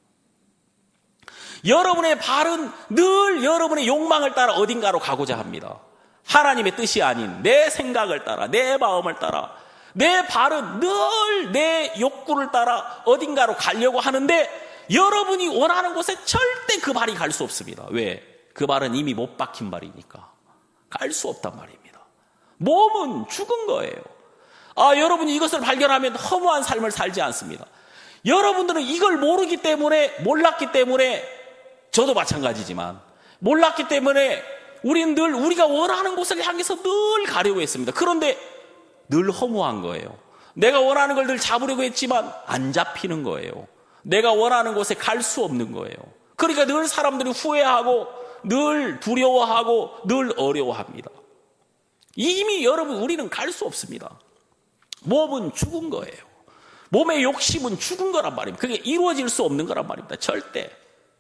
여러분의 발은 늘 여러분의 욕망을 따라 어딘가로 가고자 합니다. 하나님의 뜻이 아닌 내 생각을 따라, 내 마음을 따라, 내 발은 늘 내 욕구를 따라 어딘가로 가려고 하는데 여러분이 원하는 곳에 절대 그 발이 갈 수 없습니다. 왜? 그 발은 이미 못 박힌 발이니까 갈 수 없단 말입니다. 몸은 죽은 거예요. 아, 여러분이 이것을 발견하면 허무한 삶을 살지 않습니다. 여러분들은 이걸 모르기 때문에, 몰랐기 때문에, 저도 마찬가지지만 몰랐기 때문에 우리는 늘 우리가 원하는 곳을 향해서 늘 가려고 했습니다. 그런데 늘 허무한 거예요. 내가 원하는 걸 늘 잡으려고 했지만 안 잡히는 거예요. 내가 원하는 곳에 갈 수 없는 거예요. 그러니까 늘 사람들이 후회하고 늘 두려워하고 늘 어려워합니다. 이미 여러분 우리는 갈 수 없습니다. 몸은 죽은 거예요. 몸의 욕심은 죽은 거란 말입니다. 그게 이루어질 수 없는 거란 말입니다. 절대.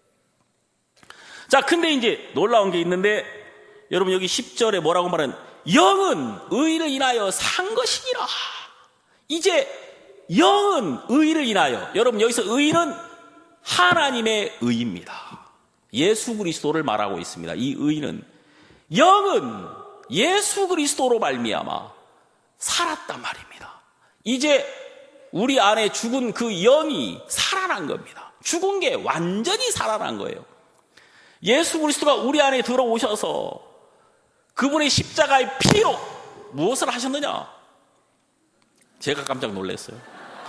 자, 근데 이제 놀라운 게 있는데 여러분 여기 십 절에 뭐라고 말하는 영은 의를 인하여 산 것이니라. 이제 영은 의를 인하여, 여러분 여기서 의는 하나님의 의입니다. 예수 그리스도를 말하고 있습니다. 이 의는 영은 예수 그리스도로 말미암아 살았단 말입니다. 이제 우리 안에 죽은 그 영이 살아난 겁니다. 죽은 게 완전히 살아난 거예요. 예수 그리스도가 우리 안에 들어오셔서 그분의 십자가의 피로 무엇을 하셨느냐? 제가 깜짝 놀랐어요.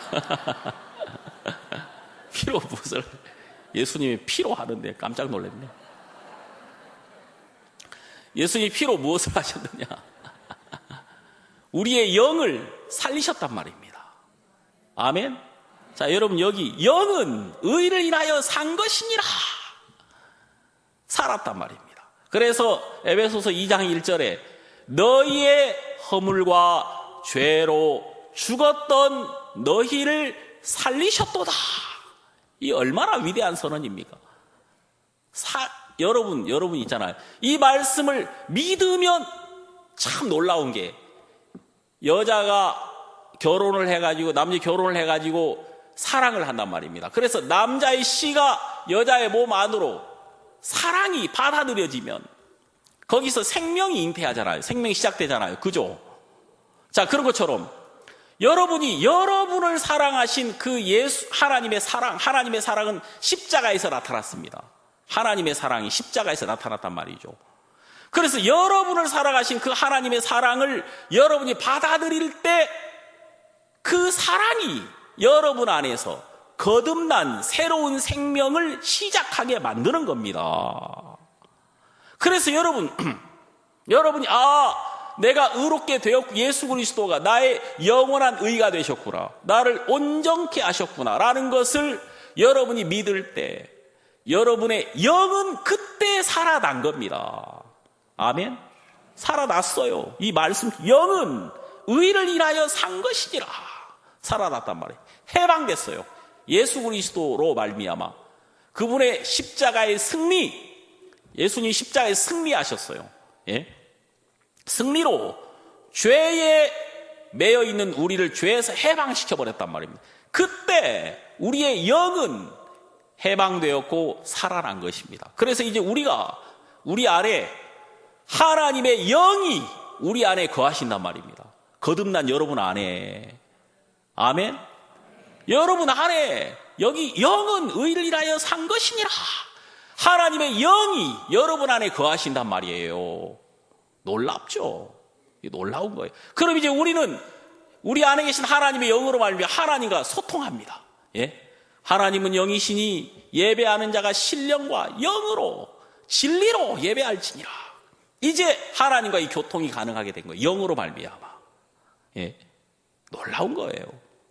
피로 무엇을, 예수님이 피로 하는데 깜짝 놀랐네. 예수님이 피로 무엇을 하셨느냐? 우리의 영을 살리셨단 말입니다. 아멘. 자, 여러분 여기 영은 의를 인하여 산 것이니라. 살았단 말입니다. 그래서 에베소서 이 장 일 절에 너희의 허물과 죄로 죽었던 너희를 살리셨도다. 이 얼마나 위대한 선언입니까? 사, 여러분, 여러분 있잖아요. 이 말씀을 믿으면 참 놀라운 게 여자가 결혼을 해가지고, 남녀 결혼을 해가지고 사랑을 한단 말입니다. 그래서 남자의 씨가 여자의 몸 안으로 사랑이 받아들여지면 거기서 생명이 잉태하잖아요. 생명이 시작되잖아요. 그죠? 자, 그런 것처럼 여러분이 여러분을 사랑하신 그 예수, 하나님의 사랑, 하나님의 사랑은 십자가에서 나타났습니다. 하나님의 사랑이 십자가에서 나타났단 말이죠. 그래서 여러분을 사랑하신 그 하나님의 사랑을 여러분이 받아들일 때 그 사랑이 여러분 안에서 거듭난 새로운 생명을 시작하게 만드는 겁니다. 그래서 여러분, 여러분이 아, 내가 의롭게 되었고 예수 그리스도가 나의 영원한 의가 되셨구나, 나를 온전케 하셨구나 라는 것을 여러분이 믿을 때 여러분의 영은 그때 살아난 겁니다. 아멘. 살아났어요. 이 말씀, 영은 의를 인하여 산 것이니라. 살아났단 말이에요. 해방됐어요. 예수 그리스도로 말미암아 그분의 십자가의 승리, 예수님 십자가에 승리하셨어요. 예? 승리로 죄에 매여 있는 우리를 죄에서 해방시켜 버렸단 말입니다. 그때 우리의 영은 해방되었고 살아난 것입니다. 그래서 이제 우리가 우리 안에 하나님의 영이 우리 안에 거하신단 말입니다. 거듭난 여러분 안에. 아멘. 여러분 안에 여기 영은 의를 인하여 산 것이니라. 하나님의 영이 여러분 안에 거하신단 말이에요. 놀랍죠? 놀라운 거예요. 그럼 이제 우리는 우리 안에 계신 하나님의 영으로 말미암아 하나님과 소통합니다. 예? 하나님은 영이시니 예배하는 자가 신령과 영으로 진리로 예배할지니라. 이제 하나님과 이 교통이 가능하게 된 거예요. 영으로 말미암아. 예? 놀라운 거예요.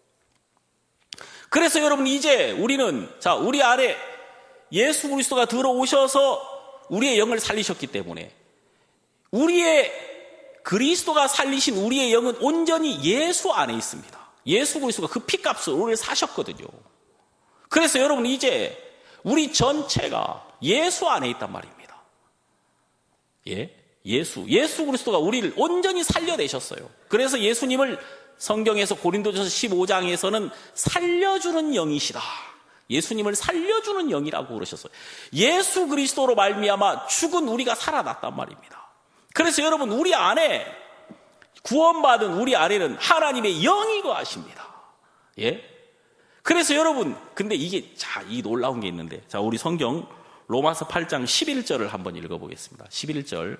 그래서 여러분 이제 우리는 자 우리 안에 예수 그리스도가 들어오셔서 우리의 영을 살리셨기 때문에 우리의 그리스도가 살리신 우리의 영은 온전히 예수 안에 있습니다. 예수 그리스도가 그 피값으로 우리를 사셨거든요. 그래서 여러분 이제 우리 전체가 예수 안에 있단 말입니다. 예? 예수. 예수 그리스도가 우리를 온전히 살려내셨어요. 그래서 예수님을 성경에서 고린도전서 십오 장에서는 살려주는 영이시다. 예수님을 살려주는 영이라고 그러셨어요. 예수 그리스도로 말미암아 죽은 우리가 살아났단 말입니다. 그래서 여러분 우리 안에 구원받은 우리 안에는 하나님의 영이 거하십니다. 예? 그래서 여러분 근데 이게 자, 이 놀라운 게 있는데 자, 우리 성경 로마서 팔 장 십일 절을 한번 읽어보겠습니다. 십일 절.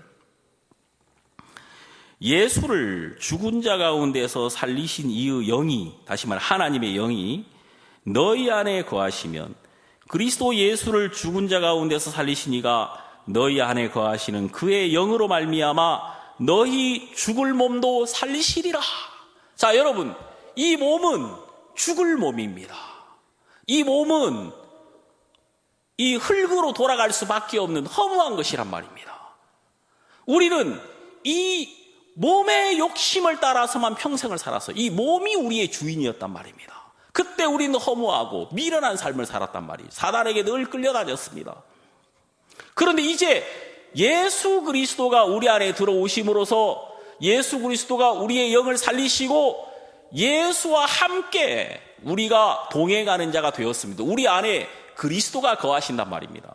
예수를 죽은 자 가운데서 살리신 이의 영이, 다시 말해 하나님의 영이 너희 안에 거하시면 그리스도 예수를 죽은 자 가운데서 살리신 이가 너희 안에 거하시는 그의 영으로 말미암아 너희 죽을 몸도 살리시리라. 자, 여러분 이 몸은 죽을 몸입니다. 이 몸은 이 흙으로 돌아갈 수밖에 없는 허무한 것이란 말입니다. 우리는 이 몸의 욕심을 따라서만 평생을 살았어요. 이 몸이 우리의 주인이었단 말입니다. 그때 우리는 허무하고 미련한 삶을 살았단 말이에요. 사단에게 늘 끌려다녔습니다. 그런데 이제 예수 그리스도가 우리 안에 들어오심으로써 예수 그리스도가 우리의 영을 살리시고 예수와 함께 우리가 동행하는 자가 되었습니다. 우리 안에 그리스도가 거하신단 말입니다.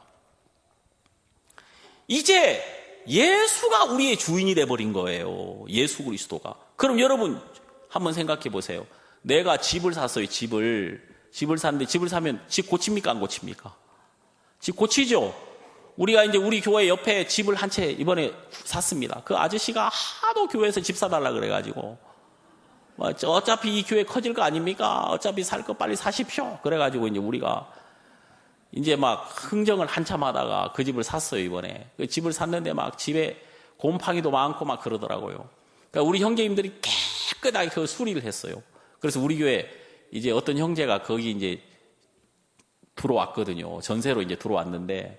이제 예수가 우리의 주인이 돼버린 거예요. 예수 그리스도가. 그럼 여러분 한번 생각해 보세요. 내가 집을 샀어요. 집을. 집을 샀는데 집을 사면 집 고칩니까? 안 고칩니까? 집 고치죠. 우리가 이제 우리 교회 옆에 집을 한 채 이번에 샀습니다. 그 아저씨가 하도 교회에서 집 사달라 그래가지고 어차피 이 교회 커질 거 아닙니까? 어차피 살 거 빨리 사십시오. 그래가지고 이제 우리가 이제 막 흥정을 한참 하다가 그 집을 샀어요, 이번에. 그 집을 샀는데 막 집에 곰팡이도 많고 막 그러더라고요. 그러니까 우리 형제님들이 깨끗하게 그 수리를 했어요. 그래서 우리 교회 이제 어떤 형제가 거기 이제 들어왔거든요. 전세로 이제 들어왔는데.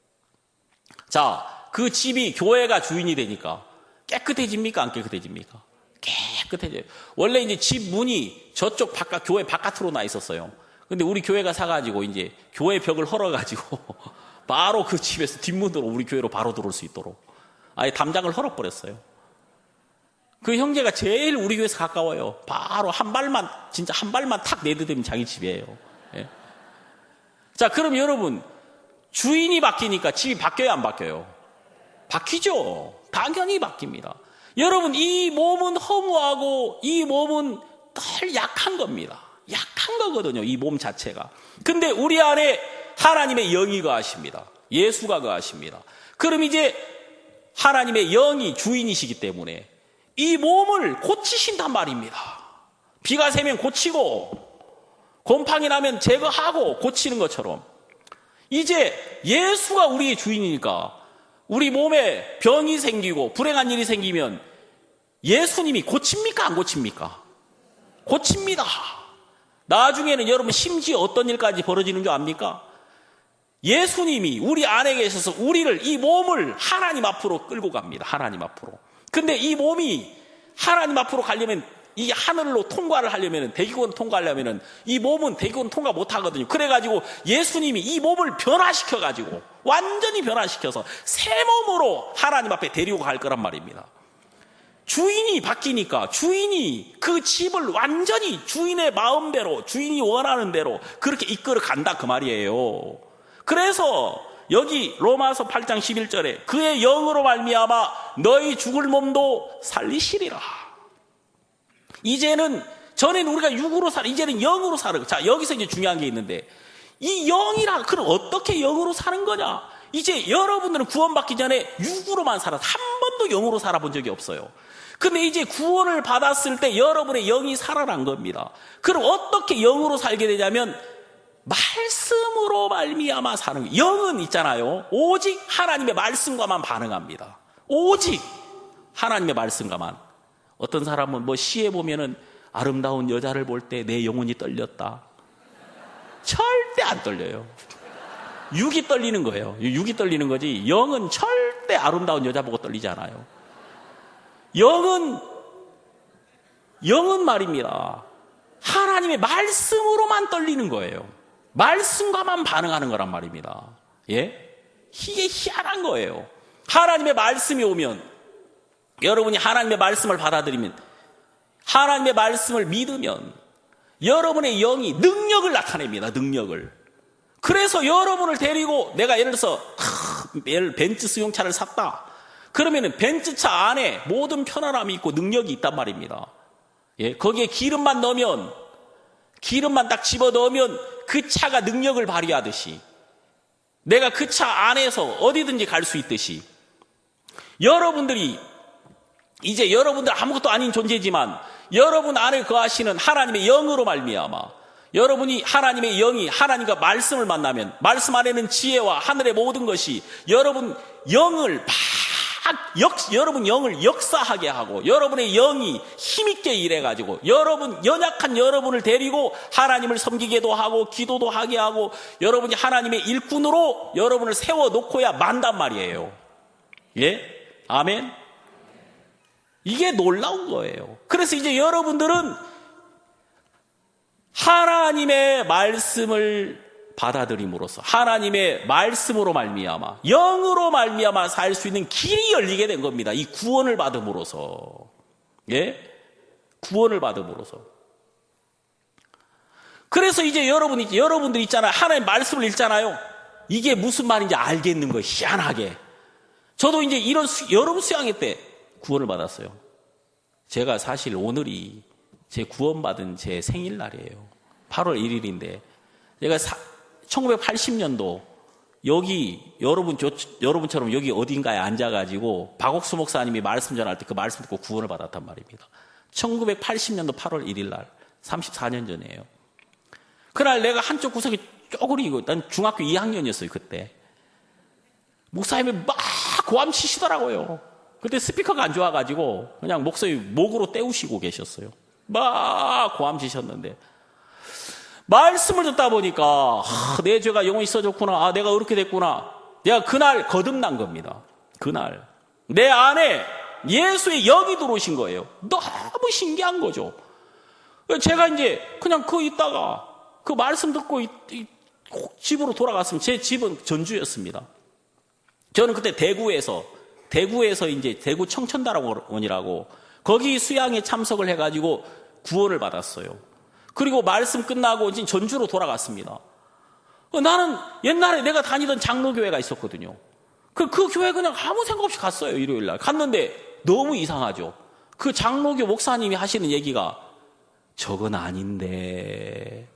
자, 그 집이 교회가 주인이 되니까 깨끗해집니까? 안 깨끗해집니까? 깨끗해져요. 원래 이제 집 문이 저쪽 바깥, 교회 바깥으로 나 있었어요. 근데 우리 교회가 사가지고 이제 교회 벽을 헐어가지고 바로 그 집에서 뒷문으로 우리 교회로 바로 들어올 수 있도록 아예 담장을 헐어버렸어요. 그 형제가 제일 우리 교회에서 가까워요. 바로 한 발만, 진짜 한 발만 탁 내디디면 자기 집이에요. 예. 자, 그럼 여러분, 주인이 바뀌니까 집이 바뀌어요, 안 바뀌어요? 바뀌죠. 당연히 바뀝니다. 여러분, 이 몸은 허무하고 이 몸은 덜 약한 겁니다. 약한 거거든요, 이 몸 자체가. 근데 우리 안에 하나님의 영이 거하십니다. 예수가 거하십니다. 그럼 이제 하나님의 영이 주인이시기 때문에 이 몸을 고치신단 말입니다. 비가 새면 고치고 곰팡이 나면 제거하고 고치는 것처럼 이제 예수가 우리의 주인이니까 우리 몸에 병이 생기고 불행한 일이 생기면 예수님이 고칩니까? 안 고칩니까? 고칩니다. 나중에는 여러분 심지어 어떤 일까지 벌어지는 줄 압니까? 예수님이 우리 안에 계셔서 우리를, 이 몸을 하나님 앞으로 끌고 갑니다. 하나님 앞으로. 근데 이 몸이 하나님 앞으로 가려면, 이 하늘로 통과를 하려면, 대기권 통과하려면 이 몸은 대기권 통과 못 하거든요. 그래가지고 예수님이 이 몸을 변화시켜가지고 완전히 변화시켜서 새 몸으로 하나님 앞에 데리고 갈 거란 말입니다. 주인이 바뀌니까 주인이 그 집을 완전히 주인의 마음대로, 주인이 원하는 대로 그렇게 이끌어 간다 그 말이에요. 그래서 여기 로마서 팔 장 십일 절에 그의 영으로 말미암아 너희 죽을 몸도 살리시리라. 이제는, 전에는 우리가 육으로 살아, 이제는 영으로 살아. 자, 여기서 이제 중요한 게 있는데, 이 영이라, 그럼 어떻게 영으로 사는 거냐? 이제 여러분들은 구원받기 전에 육으로만 살아서 한 번도 영으로 살아본 적이 없어요. 근데 이제 구원을 받았을 때 여러분의 영이 살아난 겁니다. 그럼 어떻게 영으로 살게 되냐면 말씀으로 말미암아 사는 거예요. 영은 있잖아요. 오직 하나님의 말씀과만 반응합니다. 오직 하나님의 말씀과만. 어떤 사람은 뭐 시에 보면은 아름다운 여자를 볼 때 내 영혼이 떨렸다. 절대 안 떨려요. 육이 떨리는 거예요. 육이 떨리는 거지. 영은 절대 아름다운 여자 보고 떨리지 않아요. 영은 영은 말입니다. 하나님의 말씀으로만 떨리는 거예요. 말씀과만 반응하는 거란 말입니다. 예? 이게 희한한 거예요. 하나님의 말씀이 오면, 여러분이 하나님의 말씀을 받아들이면, 하나님의 말씀을 믿으면 여러분의 영이 능력을 나타냅니다. 능력을. 그래서 여러분을 데리고 내가 예를 들어서 예를 벤츠 승용차를 샀다. 그러면은 벤츠차 안에 모든 편안함이 있고 능력이 있단 말입니다. 예, 거기에 기름만 넣으면, 기름만 딱 집어 넣으면 그 차가 능력을 발휘하듯이 내가 그 차 안에서 어디든지 갈 수 있듯이 여러분들이 이제 여러분들 아무것도 아닌 존재지만 여러분 안에 거하시는 하나님의 영으로 말미암아 여러분이 하나님의 영이 하나님과 말씀을 만나면 말씀 안에는 지혜와 하늘의 모든 것이 여러분 영을 막 역, 여러분 영을 역사하게 하고 여러분의 영이 힘있게 일해가지고 여러분 연약한 여러분을 데리고 하나님을 섬기게도 하고 기도도 하게 하고 여러분이 하나님의 일꾼으로 여러분을 세워놓고야 만단 말이에요. 예? 아멘? 이게 놀라운 거예요. 그래서 이제 여러분들은 하나님의 말씀을 받아들임으로써 하나님의 말씀으로 말미암아 영으로 말미암아 살 수 있는 길이 열리게 된 겁니다. 이 구원을 받음으로써. 예? 구원을 받음으로써. 그래서 이제 여러분이 여러분들 있잖아요. 하나님의 말씀을 읽잖아요. 이게 무슨 말인지 알겠는 거예요. 희한하게. 저도 이제 이런 수, 여름 수양회 때 구원을 받았어요. 제가 사실 오늘이 제 구원받은 제 생일날이에요. 팔월 일일인데 제가 사, 천구백팔십 년도 여기 여러분 저, 여러분처럼 여기 어딘가에 앉아가지고 박옥수 목사님이 말씀 전할 때 그 말씀 듣고 구원을 받았단 말입니다. 천구백팔십 년도 팔월 일일날 삼십사 년 전이에요. 그날 내가 한쪽 구석에 쪼그리고 난 중학교 이 학년이었어요. 그때 목사님이 막 고함 치시더라고요. 그때 스피커가 안 좋아가지고 그냥 목사님 목으로 때우시고 계셨어요. 막 고함 치셨는데 말씀을 듣다 보니까 아, 내 죄가 영원히 써졌구나. 아, 내가 그렇게 됐구나. 내가 그날 거듭난 겁니다. 그날 내 안에 예수의 영이 들어오신 거예요. 너무 신기한 거죠. 제가 이제 그냥 그 있다가 그 말씀 듣고 이, 이, 집으로 돌아갔으면 제 집은 전주였습니다. 저는 그때 대구에서 대구에서 이제 대구 청천다원이라고 거기 수양에 참석을 해가지고 구원을 받았어요. 그리고 말씀 끝나고 전주로 돌아갔습니다. 나는 옛날에 내가 다니던 장로교회가 있었거든요. 그, 그 교회 그냥 아무 생각 없이 갔어요. 일요일날. 갔는데 너무 이상하죠. 그 장로교 목사님이 하시는 얘기가 저건 아닌데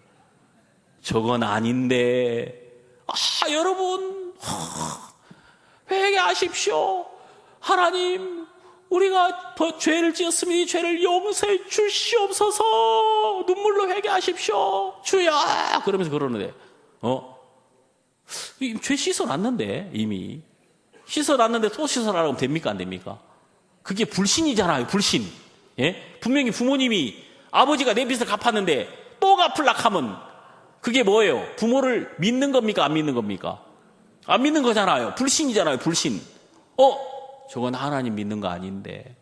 저건 아닌데 아 여러분 하, 회개하십시오. 하나님 우리가 죄를 지었으니 죄를 용서해 주시옵소서. 눈물로 회개하십시오. 주야. 그러면서 그러는데 어? 죄 씻어놨는데 이미. 씻어놨는데 또 씻어나라고 됩니까? 안 됩니까? 그게 불신이잖아요. 불신. 예? 분명히 부모님이 아버지가 내 빚을 갚았는데 또 갚으려고 하면 그게 뭐예요? 부모를 믿는 겁니까? 안 믿는 겁니까? 안 믿는 거잖아요. 불신이잖아요. 불신. 어? 저건 하나님 믿는 거 아닌데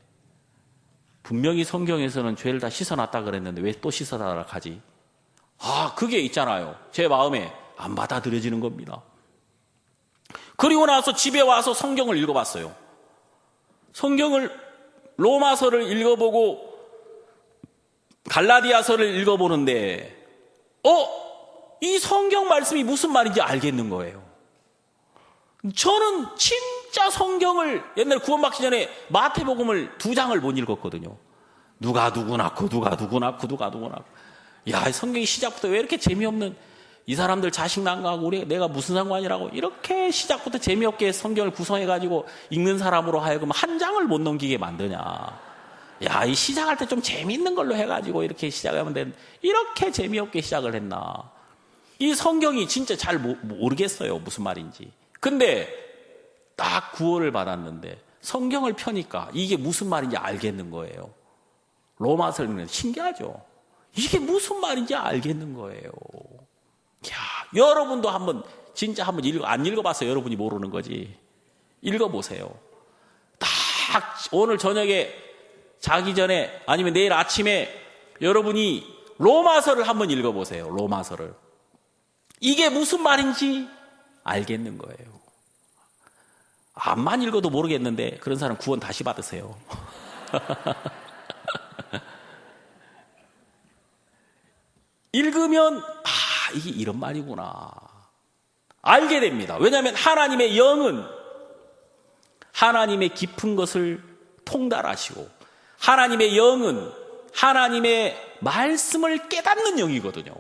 분명히 성경에서는 죄를 다 씻어놨다 그랬는데 왜 또 씻어달라 하지? 아 그게 있잖아요. 제 마음에 안 받아들여지는 겁니다. 그리고 나서 집에 와서 성경을 읽어봤어요. 성경을 로마서를 읽어보고 갈라디아서를 읽어보는데 어? 이 성경 말씀이 무슨 말인지 알겠는 거예요. 저는 진짜 성경을 옛날 구원받기 전에 마태복음을 두 장을 못 읽었거든요. 누가 누구 낳고 누가 누구 낳고 누가 누구 낳고 야 성경이 시작부터 왜 이렇게 재미없는 이 사람들 자식 난가하고 우리 내가 무슨 상관이라고 이렇게 시작부터 재미없게 성경을 구성해가지고 읽는 사람으로 하여금 한 장을 못 넘기게 만드냐. 야, 이 시작할 때 좀 재미있는 걸로 해가지고 이렇게 시작하면 되는, 이렇게 재미없게 시작을 했나. 이 성경이 진짜 잘 모, 모르겠어요. 무슨 말인지. 근데 딱 구원을 받았는데 성경을 펴니까 이게 무슨 말인지 알겠는 거예요. 로마서는 신기하죠. 이게 무슨 말인지 알겠는 거예요. 야, 여러분도 한번 진짜 한번 읽어, 안 읽어봐서 여러분이 모르는 거지. 읽어보세요. 딱 오늘 저녁에 자기 전에 아니면 내일 아침에 여러분이 로마서를 한번 읽어보세요. 로마서를. 이게 무슨 말인지 알겠는 거예요. 암만 읽어도 모르겠는데 그런 사람 구원 다시 받으세요. 읽으면 아, 이게 이런 말이구나. 알게 됩니다. 왜냐하면 하나님의 영은 하나님의 깊은 것을 통달하시고 하나님의 영은 하나님의 말씀을 깨닫는 영이거든요.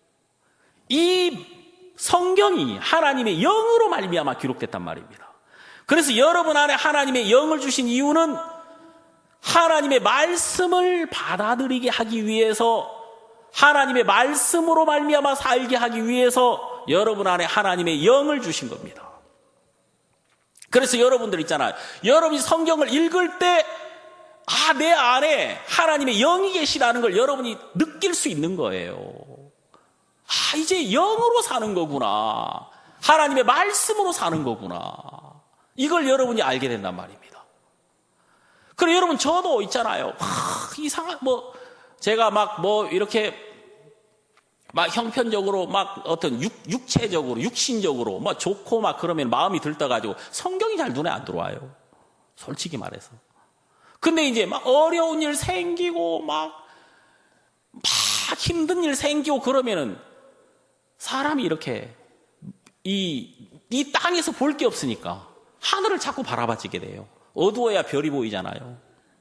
이 성경이 하나님의 영으로 말미암아 기록됐단 말입니다. 그래서 여러분 안에 하나님의 영을 주신 이유는 하나님의 말씀을 받아들이게 하기 위해서, 하나님의 말씀으로 말미암아 살게 하기 위해서 여러분 안에 하나님의 영을 주신 겁니다. 그래서 여러분들 있잖아요. 여러분이 성경을 읽을 때 아, 내 안에 하나님의 영이 계시다는 걸 여러분이 느낄 수 있는 거예요. 아, 이제 영으로 사는 거구나. 하나님의 말씀으로 사는 거구나. 이걸 여러분이 알게 된단 말입니다. 그리고 여러분 저도 있잖아요. 아, 이상한 뭐 제가 막 뭐 이렇게 막 형편적으로 막 어떤 육, 육체적으로 육신적으로 막 좋고 막 그러면 마음이 들떠가지고 성경이 잘 눈에 안 들어와요. 솔직히 말해서. 근데 이제 막 어려운 일 생기고 막, 막 힘든 일 생기고 그러면은 사람이 이렇게 이, 이 땅에서 볼 게 없으니까 하늘을 자꾸 바라봐지게 돼요. 어두워야 별이 보이잖아요.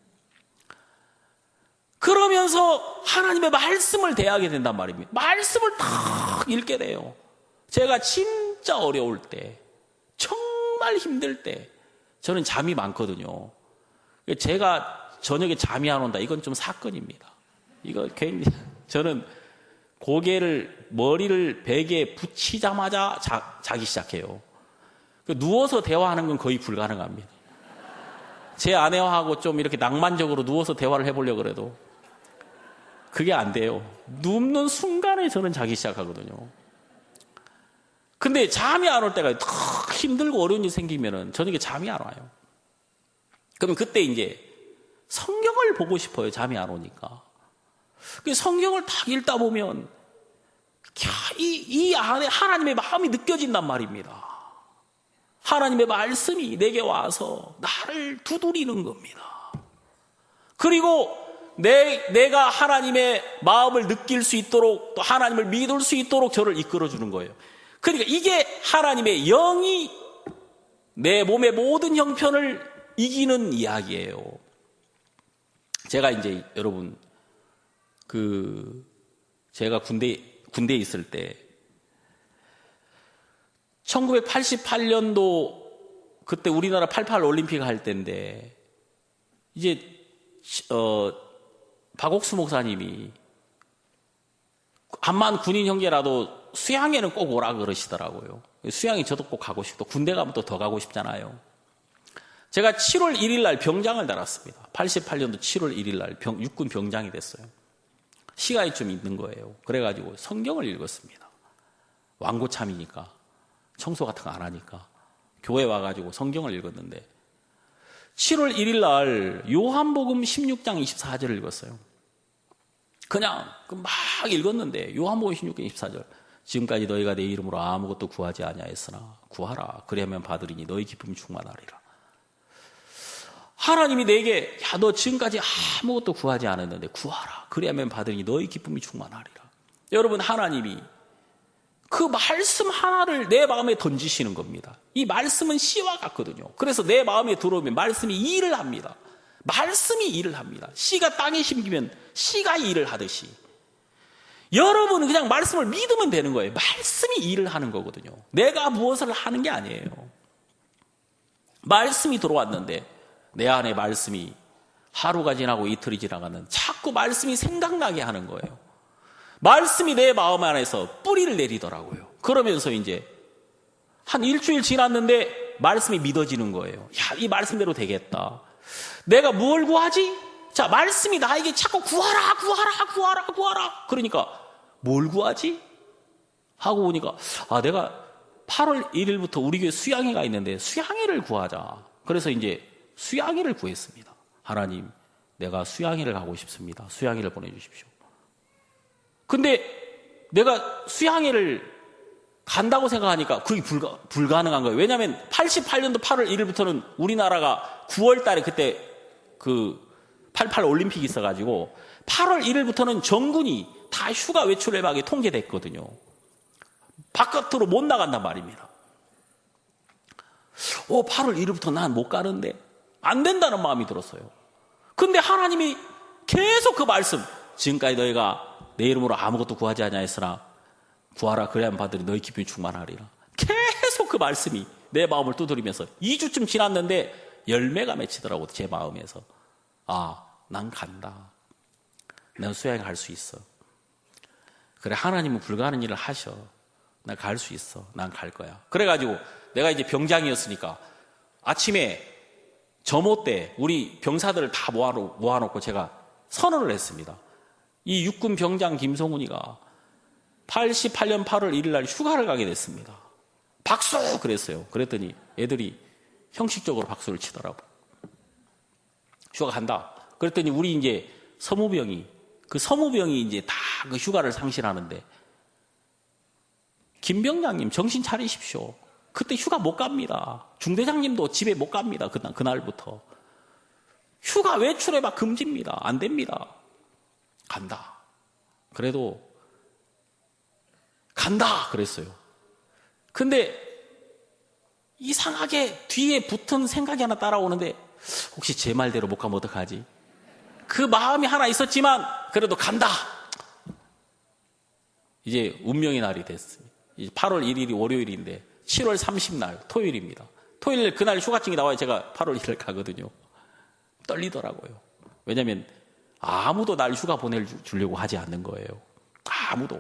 그러면서 하나님의 말씀을 대하게 된단 말입니다. 말씀을 딱 읽게 돼요. 제가 진짜 어려울 때, 정말 힘들 때 저는 잠이 많거든요. 제가 저녁에 잠이 안 온다. 이건 좀 사건입니다. 이거 괜히 저는 고개를 머리를 베개에 붙이자마자 자, 자기 시작해요. 누워서 대화하는 건 거의 불가능합니다. 제 아내하고 좀 이렇게 낭만적으로 누워서 대화를 해보려고 그래도 그게 안 돼요. 눕는 순간에 저는 자기 시작하거든요. 근데 잠이 안 올 때가 탁 힘들고 어려운 일이 생기면은 저녁에 잠이 안 와요. 그러면 그때 이제 성경을 보고 싶어요. 잠이 안 오니까. 성경을 딱 읽다 보면 이, 이 안에 하나님의 마음이 느껴진단 말입니다. 하나님의 말씀이 내게 와서 나를 두드리는 겁니다. 그리고 내, 내가 하나님의 마음을 느낄 수 있도록 또 하나님을 믿을 수 있도록 저를 이끌어주는 거예요. 그러니까 이게 하나님의 영이 내 몸의 모든 형편을 이기는 이야기예요. 제가 이제 여러분 그 제가 군대 군대에 있을 때 천구백팔십팔 년도 그때 우리나라 팔십팔 올림픽 할 때인데 이제 어 박옥수 목사님이 암만 군인 형제라도 수양에는 꼭 오라 그러시더라고요. 수양이 저도 꼭 가고 싶고 군대 가면 또 더 가고 싶잖아요. 제가 칠월 일일 날 병장을 달았습니다. 팔십팔 년도 칠월 일일 날 병, 육군 병장이 됐어요. 시간이 좀 있는 거예요. 그래가지고 성경을 읽었습니다. 왕고참이니까 청소 같은 거 안 하니까 교회 와가지고 성경을 읽었는데 칠월 일일 날 요한복음 십육 장 이십사 절을 읽었어요. 그냥 막 읽었는데 요한복음 십육 장 이십사 절 지금까지 너희가 내 이름으로 아무것도 구하지 아니하였으나 구하라 그리하면 받으리니 너희 기쁨이 충만하리라. 하나님이 내게 야, 너 지금까지 아무것도 구하지 않았는데 구하라 그리하면 받으리니 너희 기쁨이 충만하리라. 여러분 하나님이 그 말씀 하나를 내 마음에 던지시는 겁니다. 이 말씀은 씨와 같거든요. 그래서 내 마음에 들어오면 말씀이 일을 합니다. 말씀이 일을 합니다. 씨가 땅에 심기면 씨가 일을 하듯이 여러분은 그냥 말씀을 믿으면 되는 거예요. 말씀이 일을 하는 거거든요. 내가 무엇을 하는 게 아니에요. 말씀이 들어왔는데 내 안에 말씀이 하루가 지나고 이틀이 지나가는 자꾸 말씀이 생각나게 하는 거예요. 말씀이 내 마음 안에서 뿌리를 내리더라고요. 그러면서 이제 한 일주일 지났는데 말씀이 믿어지는 거예요. 야, 이 말씀대로 되겠다. 내가 뭘 구하지? 자, 말씀이 나에게 자꾸 구하라, 구하라, 구하라, 구하라. 그러니까 뭘 구하지? 하고 보니까 아, 내가 팔월 일일부터 우리 교회 수양회가 있는데 수양회를 구하자. 그래서 이제 수양회를 구했습니다. 하나님, 내가 수양회를 가고 싶습니다. 수양회를 보내주십시오. 근데 내가 수양회를 간다고 생각하니까 그게 불가, 불가능한 거예요. 왜냐하면 팔십팔 년도 팔월 일일부터는 우리나라가 구월 달에 그때 그 팔십팔 올림픽이 있어가지고 팔월 일일부터는 전군이 다 휴가 외출 외박이 통제됐거든요. 바깥으로 못 나간단 말입니다. 오, 팔월 일일부터 난 못 가는데 안 된다는 마음이 들었어요. 근데 하나님이 계속 그 말씀, 지금까지 너희가 내 이름으로 아무것도 구하지 아니하였으나 구하라 그래야만 받으리 너희 기쁨이 충만하리라. 계속 그 말씀이 내 마음을 두드리면서 이 주쯤 지났는데 열매가 맺히더라고. 제 마음에서. 아, 난 간다. 난 수양에 갈 수 있어. 그래, 하나님은 불가능한 일을 하셔. 나 갈 수 있어. 난 갈 거야. 그래가지고 내가 이제 병장이었으니까 아침에 점호 때 우리 병사들을 다 모아놓, 모아놓고 제가 선언을 했습니다. 이 육군 병장 김성훈이가 팔십팔 년 팔월 일일 날 휴가를 가게 됐습니다. 박수! 그랬어요. 그랬더니 애들이 형식적으로 박수를 치더라고. 휴가 간다. 그랬더니 우리 이제 서무병이, 그 서무병이 이제 다 그 휴가를 상실하는데, 김 병장님 정신 차리십시오. 그때 휴가 못 갑니다. 중대장님도 집에 못 갑니다. 그날, 그날부터. 휴가 외출에 막 금지입니다. 안 됩니다. 간다. 그래도 간다 그랬어요. 근데 이상하게 뒤에 붙은 생각이 하나 따라오는데 혹시 제 말대로 못 가면 어떡하지? 그 마음이 하나 있었지만 그래도 간다. 이제 운명의 날이 됐습니다. 이제 팔월 일일이 월요일인데 칠월 삼십날 토요일입니다. 토요일 그날 휴가증이 나와야 제가 팔월 일일 가거든요. 떨리더라고요. 왜냐하면 아무도 날 휴가 보내주려고 하지 않는 거예요. 아무도.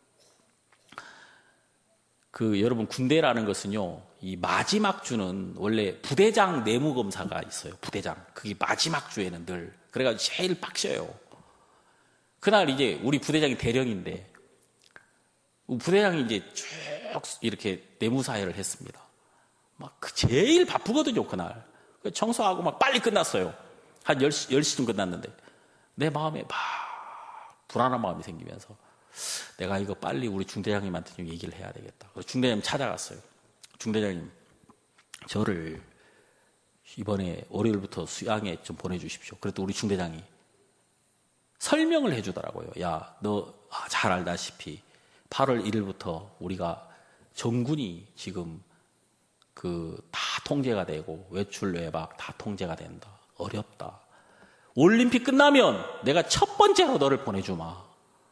그 여러분 군대라는 것은요, 이 마지막 주는 원래 부대장 내무검사가 있어요. 부대장. 그게 마지막 주에는 늘. 그래가지고 제일 빡셔요. 그날 이제 우리 부대장이 대령인데 부대장이 이제 쭉 이렇게 내무사회를 했습니다. 막 제일 바쁘거든요, 그날. 청소하고 막 빨리 끝났어요. 한 열 시, 열 시쯤 끝났는데 내 마음에 막 불안한 마음이 생기면서 내가 이거 빨리 우리 중대장님한테 좀 얘기를 해야 되겠다. 그래서 중대장님 찾아갔어요. 중대장님, 저를 이번에 월요일부터 수양에 좀 보내주십시오. 그랬더니 우리 중대장이 설명을 해주더라고요. 야, 너 잘 알다시피 팔월 일일부터 우리가 정군이 지금 그 다 통제가 되고 외출 외박 다 통제가 된다. 어렵다. 올림픽 끝나면 내가 첫 번째로 너를 보내주마.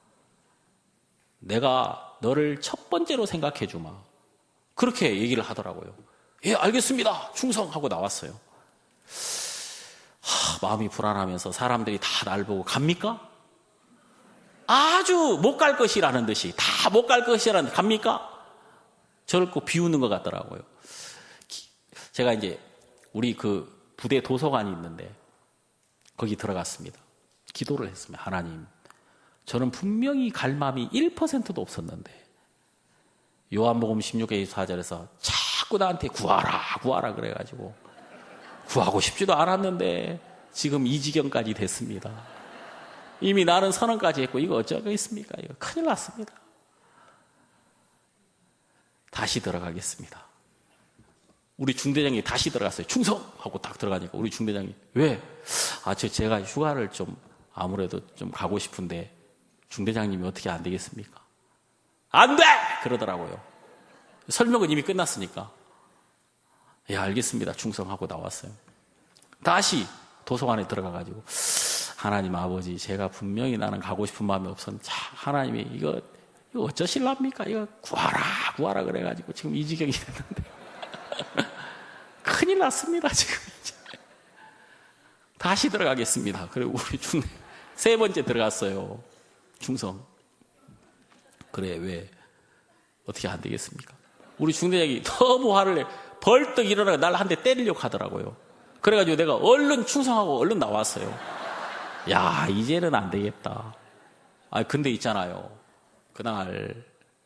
내가 너를 첫 번째로 생각해주마. 그렇게 얘기를 하더라고요. 예, 알겠습니다. 충성하고 나왔어요. 하, 마음이 불안하면서 사람들이 다 날 보고 갑니까? 아주 못 갈 것이라는 듯이 다 못 갈 것이라는 듯이 갑니까? 저를 꼭 비웃는 것 같더라고요. 제가 이제 우리 그 부대 도서관이 있는데 거기 들어갔습니다. 기도를 했습니다. 하나님, 저는 분명히 갈 마음이 일 퍼센트도 없었는데 요한복음 십육 장 이십사 절에서 자꾸 나한테 구하라 구하라 그래가지고 구하고 싶지도 않았는데 지금 이 지경까지 됐습니다. 이미 나는 선언까지 했고 이거 어쩌겠습니까? 이거 큰일 났습니다. 다시 들어가겠습니다. 우리 중대장이 다시 들어갔어요. 충성하고 딱 들어가니까 우리 중대장이 왜? 아, 저 제가 휴가를 좀 아무래도 좀 가고 싶은데 중대장님이 어떻게 안 되겠습니까? 안 돼! 그러더라고요. 설명은 이미 끝났으니까. 예, 알겠습니다. 충성하고 나왔어요. 다시 도서관에 들어가가지고 하나님 아버지, 제가 분명히 나는 가고 싶은 마음이 없었는데 자, 하나님이 이거, 이거 어쩌실랍니까? 이거 구하라 구하라 그래가지고 지금 이 지경이 됐는데 큰일 났습니다 지금. 다시 들어가겠습니다. 그리고 우리 중대 세 번째 들어갔어요. 충성. 그래, 왜 어떻게 안 되겠습니까? 우리 중대장이 너무 화를 내 벌떡 일어나서 날 한 대 때리려고 하더라고요. 그래가지고 내가 얼른 충성하고 얼른 나왔어요. 야, 이제는 안 되겠다. 아, 근데 있잖아요. 그날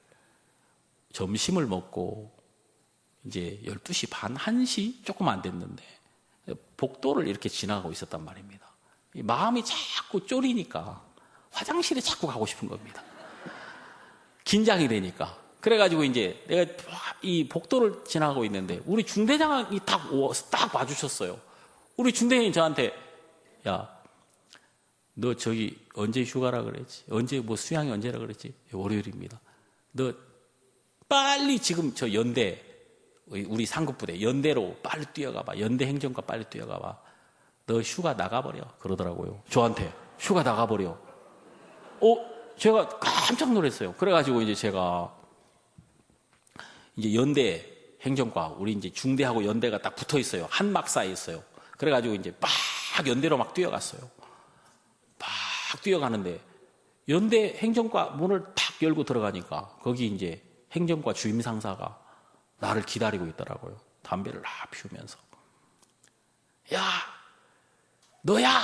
점심을 먹고 이제 열두 시 반, 한 시 조금 안 됐는데 복도를 이렇게 지나가고 있었단 말입니다. 마음이 자꾸 쫄이니까 화장실에 자꾸 가고 싶은 겁니다. 긴장이 되니까. 그래가지고 이제 내가 이 복도를 지나가고 있는데 우리 중대장이 딱, 딱 마주쳤어요. 우리 중대장이 저한테, 야, 너 저기 언제 휴가라 그랬지? 언제 뭐 수양이 언제라 그랬지? 월요일입니다. 너 빨리 지금 저 연대, 우리 상급부대 연대로 빨리 뛰어가봐. 연대 행정과 빨리 뛰어가봐. 너 휴가 나가버려. 그러더라고요. 저한테 휴가 나가버려. 어? 제가 깜짝 놀랐어요. 그래가지고 이제 제가 이제 연대 행정과 우리 이제 중대하고 연대가 딱 붙어 있어요. 한막 사이에 있어요. 그래가지고 이제 막 연대로 막 뛰어갔어요. 막 뛰어가는데 연대 행정과 문을 탁 열고 들어가니까 거기 이제 행정과 주임 상사가 나를 기다리고 있더라고요. 담배를 막 피우면서. 야, 너야?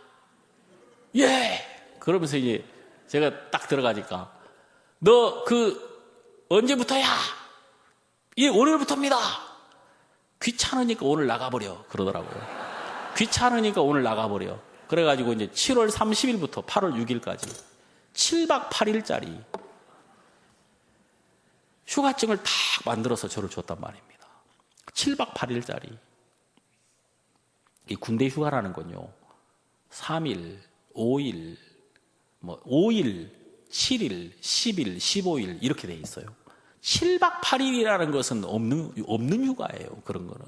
예! 그러면서 이제 제가 딱 들어가니까 너 그 언제부터야? 예, 월요일부터입니다. 귀찮으니까 오늘 나가버려. 그러더라고요. 귀찮으니까 오늘 나가버려. 그래가지고 이제 칠월 삼십일부터 팔월 육일까지 칠 박 팔 일짜리 휴가증을 딱 만들어서 저를 줬단 말입니다. 칠 박 팔 일짜리. 이 군대 휴가라는 건요, 삼 일, 오 일, 뭐 오 일, 칠 일, 십 일, 십오 일 이렇게 돼 있어요. 칠 박 팔 일이라는 것은 없는, 없는 휴가예요. 그런 거는.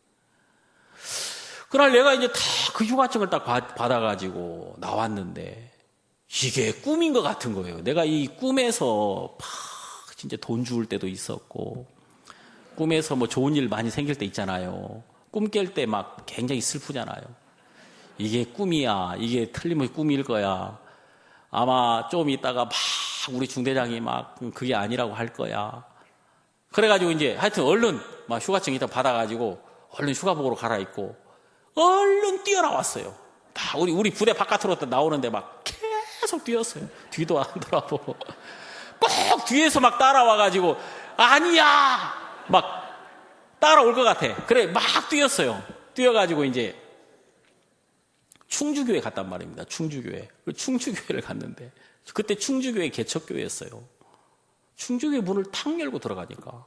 그날 내가 이제 다 그 휴가증을 딱 받아가지고 나왔는데 이게 꿈인 것 같은 거예요. 내가 이 꿈에서 막 진짜 돈 주울 때도 있었고, 꿈에서 뭐 좋은 일 많이 생길 때 있잖아요. 꿈 깰 때 막 굉장히 슬프잖아요. 이게 꿈이야. 이게 틀림없이 꿈일 거야. 아마 좀 있다가 막 우리 중대장이 막 그게 아니라고 할 거야. 그래가지고 이제 하여튼 얼른 막 휴가증 일단 받아가지고 얼른 휴가복으로 갈아입고 얼른 뛰어나왔어요. 다 우리 우리 부대 바깥으로 나오는데 막 계속 뛰었어요. 뒤도 안 돌아보고 꼭 뒤에서 막 따라와가지고 아니야 막 따라올 것 같아. 그래 막 뛰었어요. 뛰어가지고 이제 충주교회 갔단 말입니다. 충주교회. 충주교회를 갔는데 그때 충주교회 개척교회였어요. 충주교회 문을 탁 열고 들어가니까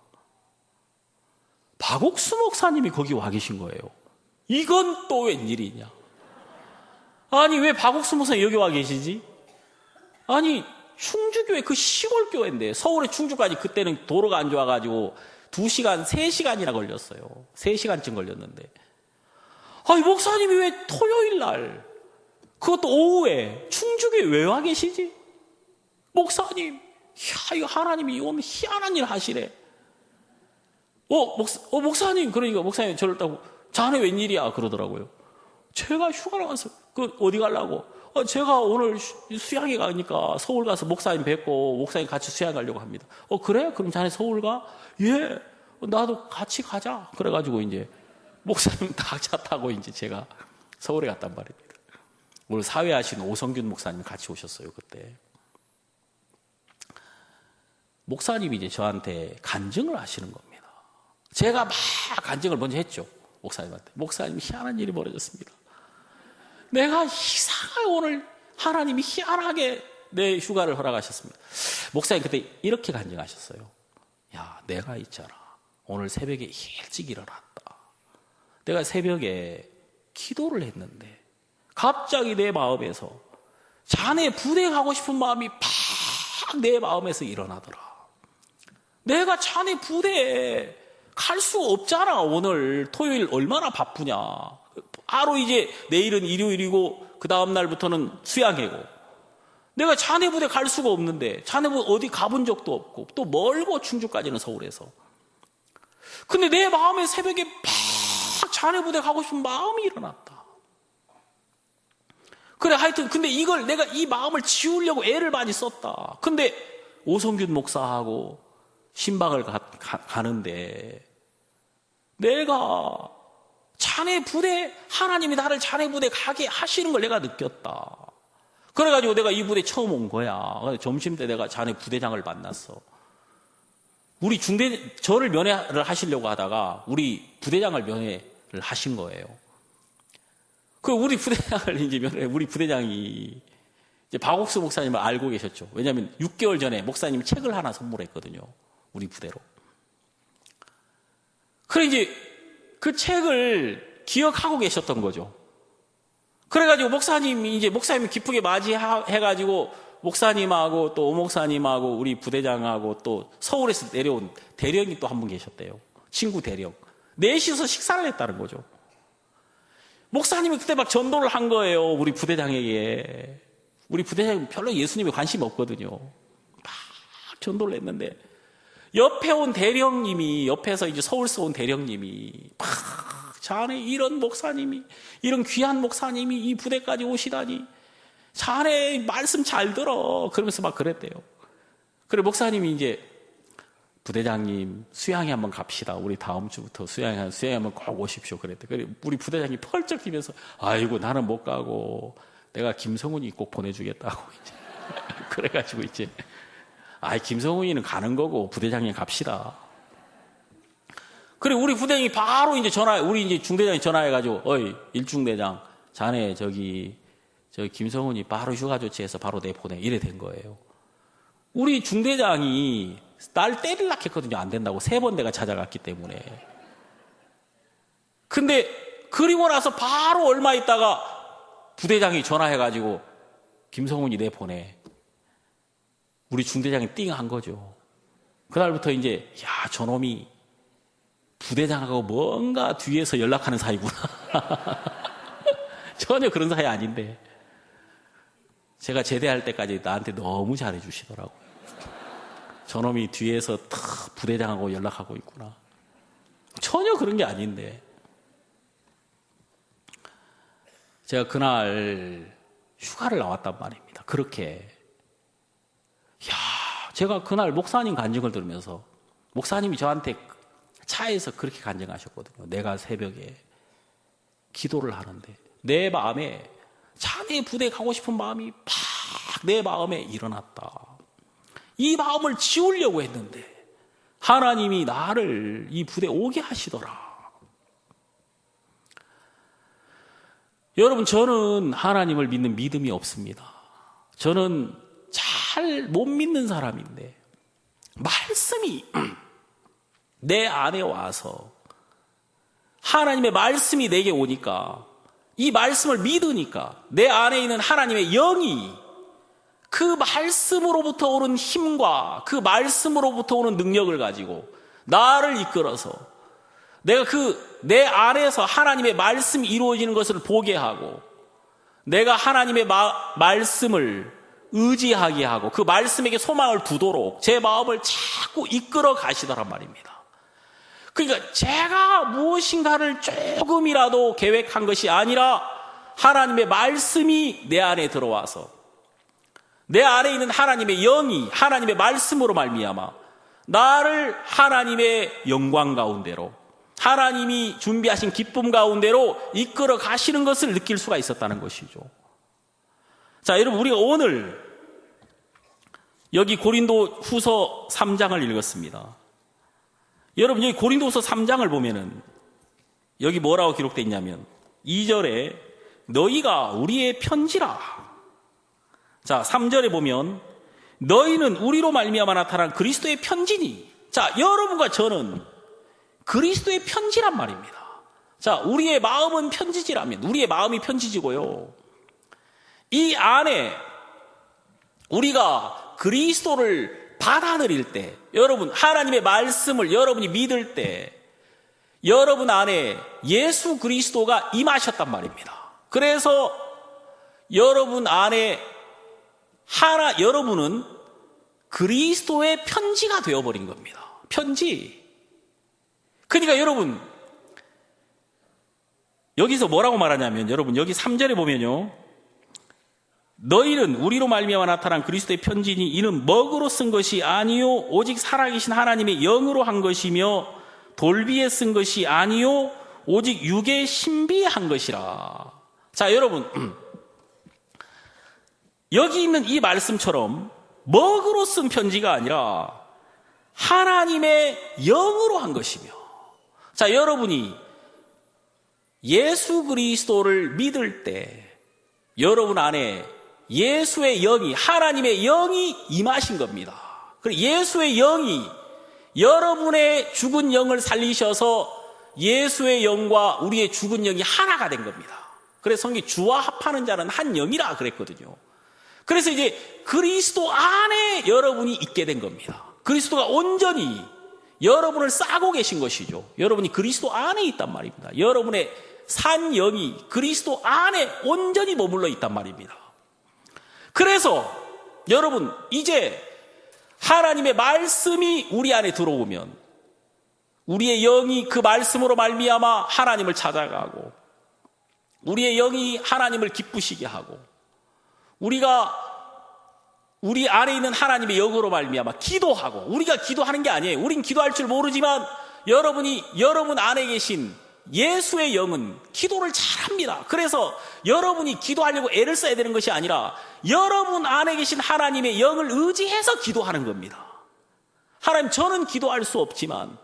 박옥수 목사님이 거기 와 계신 거예요. 이건 또 웬일이냐. 아니 왜 박옥수 목사님 여기 와 계시지? 아니 충주교회 그 시골교회인데 서울에 충주까지 그때는 도로가 안 좋아가지고 두 시간, 세 시간이나 걸렸어요. 세 시간쯤 걸렸는데 아니 목사님이 왜 토요일 날 그것도 오후에 충주교회 왜 와 계시지? 목사님, 야, 이거 하나님이 오늘 희한한 일 하시래. 어, 목사, 어, 목사님, 그러니까 목사님 저를 따고 자네 웬일이야? 그러더라고요. 제가 휴가를 가서, 그, 어디 가려고? 어, 제가 오늘 수양에 가니까 서울 가서 목사님 뵙고 목사님 같이 수양 가려고 합니다. 어, 그래? 그럼 자네 서울 가? 예, 나도 같이 가자. 그래가지고 이제 목사님 다 차 타고 이제 제가 서울에 갔단 말입니다. 오늘 사회하신 오성균 목사님 같이 오셨어요, 그때. 목사님이 이제 저한테 간증을 하시는 겁니다. 제가 막 간증을 먼저 했죠. 목사님한테. 목사님 희한한 일이 벌어졌습니다. 내가 이상하게 오늘 하나님이 희한하게 내 휴가를 허락하셨습니다. 목사님 그때 이렇게 간증하셨어요. 야, 내가 있잖아. 오늘 새벽에 일찍 일어났다. 내가 새벽에 기도를 했는데 갑자기 내 마음에서 자네 부대 가고 싶은 마음이 팍 내 마음에서 일어나더라. 내가 자네 부대에 갈 수 없잖아. 오늘 토요일 얼마나 바쁘냐. 바로 이제 내일은 일요일이고 그 다음 날부터는 수양회고 내가 자네 부대 갈 수가 없는데 자네 부대 어디 가본 적도 없고 또 멀고 충주까지는 서울에서. 근데 내 마음에 새벽에 팍 자네 부대 가고 싶은 마음이 일어났다. 그래, 하여튼, 근데 이걸 내가 이 마음을 지우려고 애를 많이 썼다. 근데 오성균 목사하고 신방을 가, 가, 가는데 내가 자네 부대, 하나님이 나를 자네 부대 가게 하시는 걸 내가 느꼈다. 그래가지고 내가 이 부대 처음 온 거야. 점심 때 내가 자네 부대장을 만났어. 우리 중대, 저를 면회를 하시려고 하다가 우리 부대장을 면회를 하신 거예요. 그 우리 부대장을 이제 면회, 우리 부대장이 이제 박옥수 목사님을 알고 계셨죠. 왜냐하면 육 개월 전에 목사님이 책을 하나 선물했거든요. 우리 부대로. 그래 이제 그 책을 기억하고 계셨던 거죠. 그래가지고 목사님이 이제 목사님이 기쁘게 맞이해가지고 목사님하고 또 오목사님하고 우리 부대장하고 또 서울에서 내려온 대령이 또 한 분 계셨대요. 친구 대령. 넷이서 식사를 했다는 거죠. 목사님이 그때 막 전도를 한 거예요. 우리 부대장에게. 우리 부대장이 별로 예수님에 관심이 없거든요. 막 전도를 했는데 옆에 온 대령님이, 옆에서 이제 서울서 온 대령님이 막 자네 이런 목사님이, 이런 귀한 목사님이 이 부대까지 오시다니 자네 말씀 잘 들어. 그러면서 막 그랬대요. 그래 목사님이 이제 부대장님 수양회 한번 갑시다. 우리 다음 주부터 수양회, 수양회 한번 꼭 오십시오. 그랬대. 그래 우리 부대장이 펄쩍 뛰면서 아이고 나는 못 가고 내가 김성훈이 꼭 보내주겠다고 이제 그래가지고 이제 아이 김성훈이는 가는 거고 부대장님 갑시다. 그래 우리 부대장이 바로 이제 전화, 우리 이제 중대장이 전화해가지고 어이 일중대장 자네 저기 저 김성훈이 바로 휴가 조치해서 바로 내보내 이래 된 거예요. 우리 중대장이 날 때리려고 했거든요. 안 된다고 세 번 내가 찾아갔기 때문에. 근데 그리고 나서 바로 얼마 있다가 부대장이 전화해가지고 김성훈이 내보내. 우리 중대장이 띵한 거죠. 그날부터 이제 야 저놈이 부대장하고 뭔가 뒤에서 연락하는 사이구나. 전혀 그런 사이 아닌데 제가 제대할 때까지 나한테 너무 잘해주시더라고요. 저놈이 뒤에서 탁 부대장하고 연락하고 있구나. 전혀 그런 게 아닌데 제가 그날 휴가를 나왔단 말입니다. 그렇게 야, 제가 그날 목사님 간증을 들으면서 목사님이 저한테 차에서 그렇게 간증하셨거든요. 내가 새벽에 기도를 하는데 내 마음에 자네 부대 가고 싶은 마음이 팍 내 마음에 일어났다. 이 마음을 지우려고 했는데 하나님이 나를 이 부대 오게 하시더라. 여러분 저는 하나님을 믿는 믿음이 없습니다. 저는 잘 못 믿는 사람인데 말씀이 내 안에 와서 하나님의 말씀이 내게 오니까 이 말씀을 믿으니까 내 안에 있는 하나님의 영이 그 말씀으로부터 오는 힘과 그 말씀으로부터 오는 능력을 가지고 나를 이끌어서 내가 그 내 안에서 하나님의 말씀이 이루어지는 것을 보게 하고 내가 하나님의 마, 말씀을 의지하게 하고 그 말씀에게 소망을 두도록 제 마음을 자꾸 이끌어 가시더란 말입니다. 그러니까 제가 무엇인가를 조금이라도 계획한 것이 아니라 하나님의 말씀이 내 안에 들어와서 내 안에 있는 하나님의 영이 하나님의 말씀으로 말미암아 나를 하나님의 영광 가운데로 하나님이 준비하신 기쁨 가운데로 이끌어 가시는 것을 느낄 수가 있었다는 것이죠. 자, 여러분 우리가 오늘 여기 고린도 후서 삼 장을 읽었습니다. 여러분 여기 고린도 후서 삼 장을 보면은 여기 뭐라고 기록되어 있냐면 이 절에 너희가 우리의 편지라. 자, 삼 절에 보면 너희는 우리로 말미암아 나타난 그리스도의 편지니. 자, 여러분과 저는 그리스도의 편지란 말입니다. 자, 우리의 마음은 편지지라면 우리의 마음이 편지지고요. 이 안에 우리가 그리스도를 받아들일 때 여러분 하나님의 말씀을 여러분이 믿을 때 여러분 안에 예수 그리스도가 임하셨단 말입니다. 그래서 여러분 안에 하나 여러분은 그리스도의 편지가 되어버린 겁니다. 편지. 그러니까 여러분 여기서 뭐라고 말하냐면 여러분 여기 삼 절에 보면요 너희는 우리로 말미암아 나타난 그리스도의 편지니 이는 먹으로 쓴 것이 아니요 오직 살아계신 하나님의 영으로 한 것이며 돌비에 쓴 것이 아니요 오직 육에 신비에 한 것이라. 자, 여러분, 여기 있는 이 말씀처럼 먹으로 쓴 편지가 아니라 하나님의 영으로 한 것이며, 자, 여러분이 예수 그리스도를 믿을 때 여러분 안에 예수의 영이, 하나님의 영이 임하신 겁니다. 그리고 예수의 영이 여러분의 죽은 영을 살리셔서 예수의 영과 우리의 죽은 영이 하나가 된 겁니다. 그래서 성경이 주와 합하는 자는 한 영이라 그랬거든요. 그래서 이제 그리스도 안에 여러분이 있게 된 겁니다. 그리스도가 온전히 여러분을 싸고 계신 것이죠. 여러분이 그리스도 안에 있단 말입니다. 여러분의 산 영이 그리스도 안에 온전히 머물러 있단 말입니다. 그래서 여러분, 이제 하나님의 말씀이 우리 안에 들어오면 우리의 영이 그 말씀으로 말미암아 하나님을 찾아가고, 우리의 영이 하나님을 기쁘시게 하고, 우리가 우리 안에 있는 하나님의 영으로 말미암아 기도하고, 우리가 기도하는 게 아니에요. 우린 기도할 줄 모르지만 여러분이 여러분 안에 계신 예수의 영은 기도를 잘합니다. 그래서 여러분이 기도하려고 애를 써야 되는 것이 아니라 여러분 안에 계신 하나님의 영을 의지해서 기도하는 겁니다. 하나님, 저는 기도할 수 없지만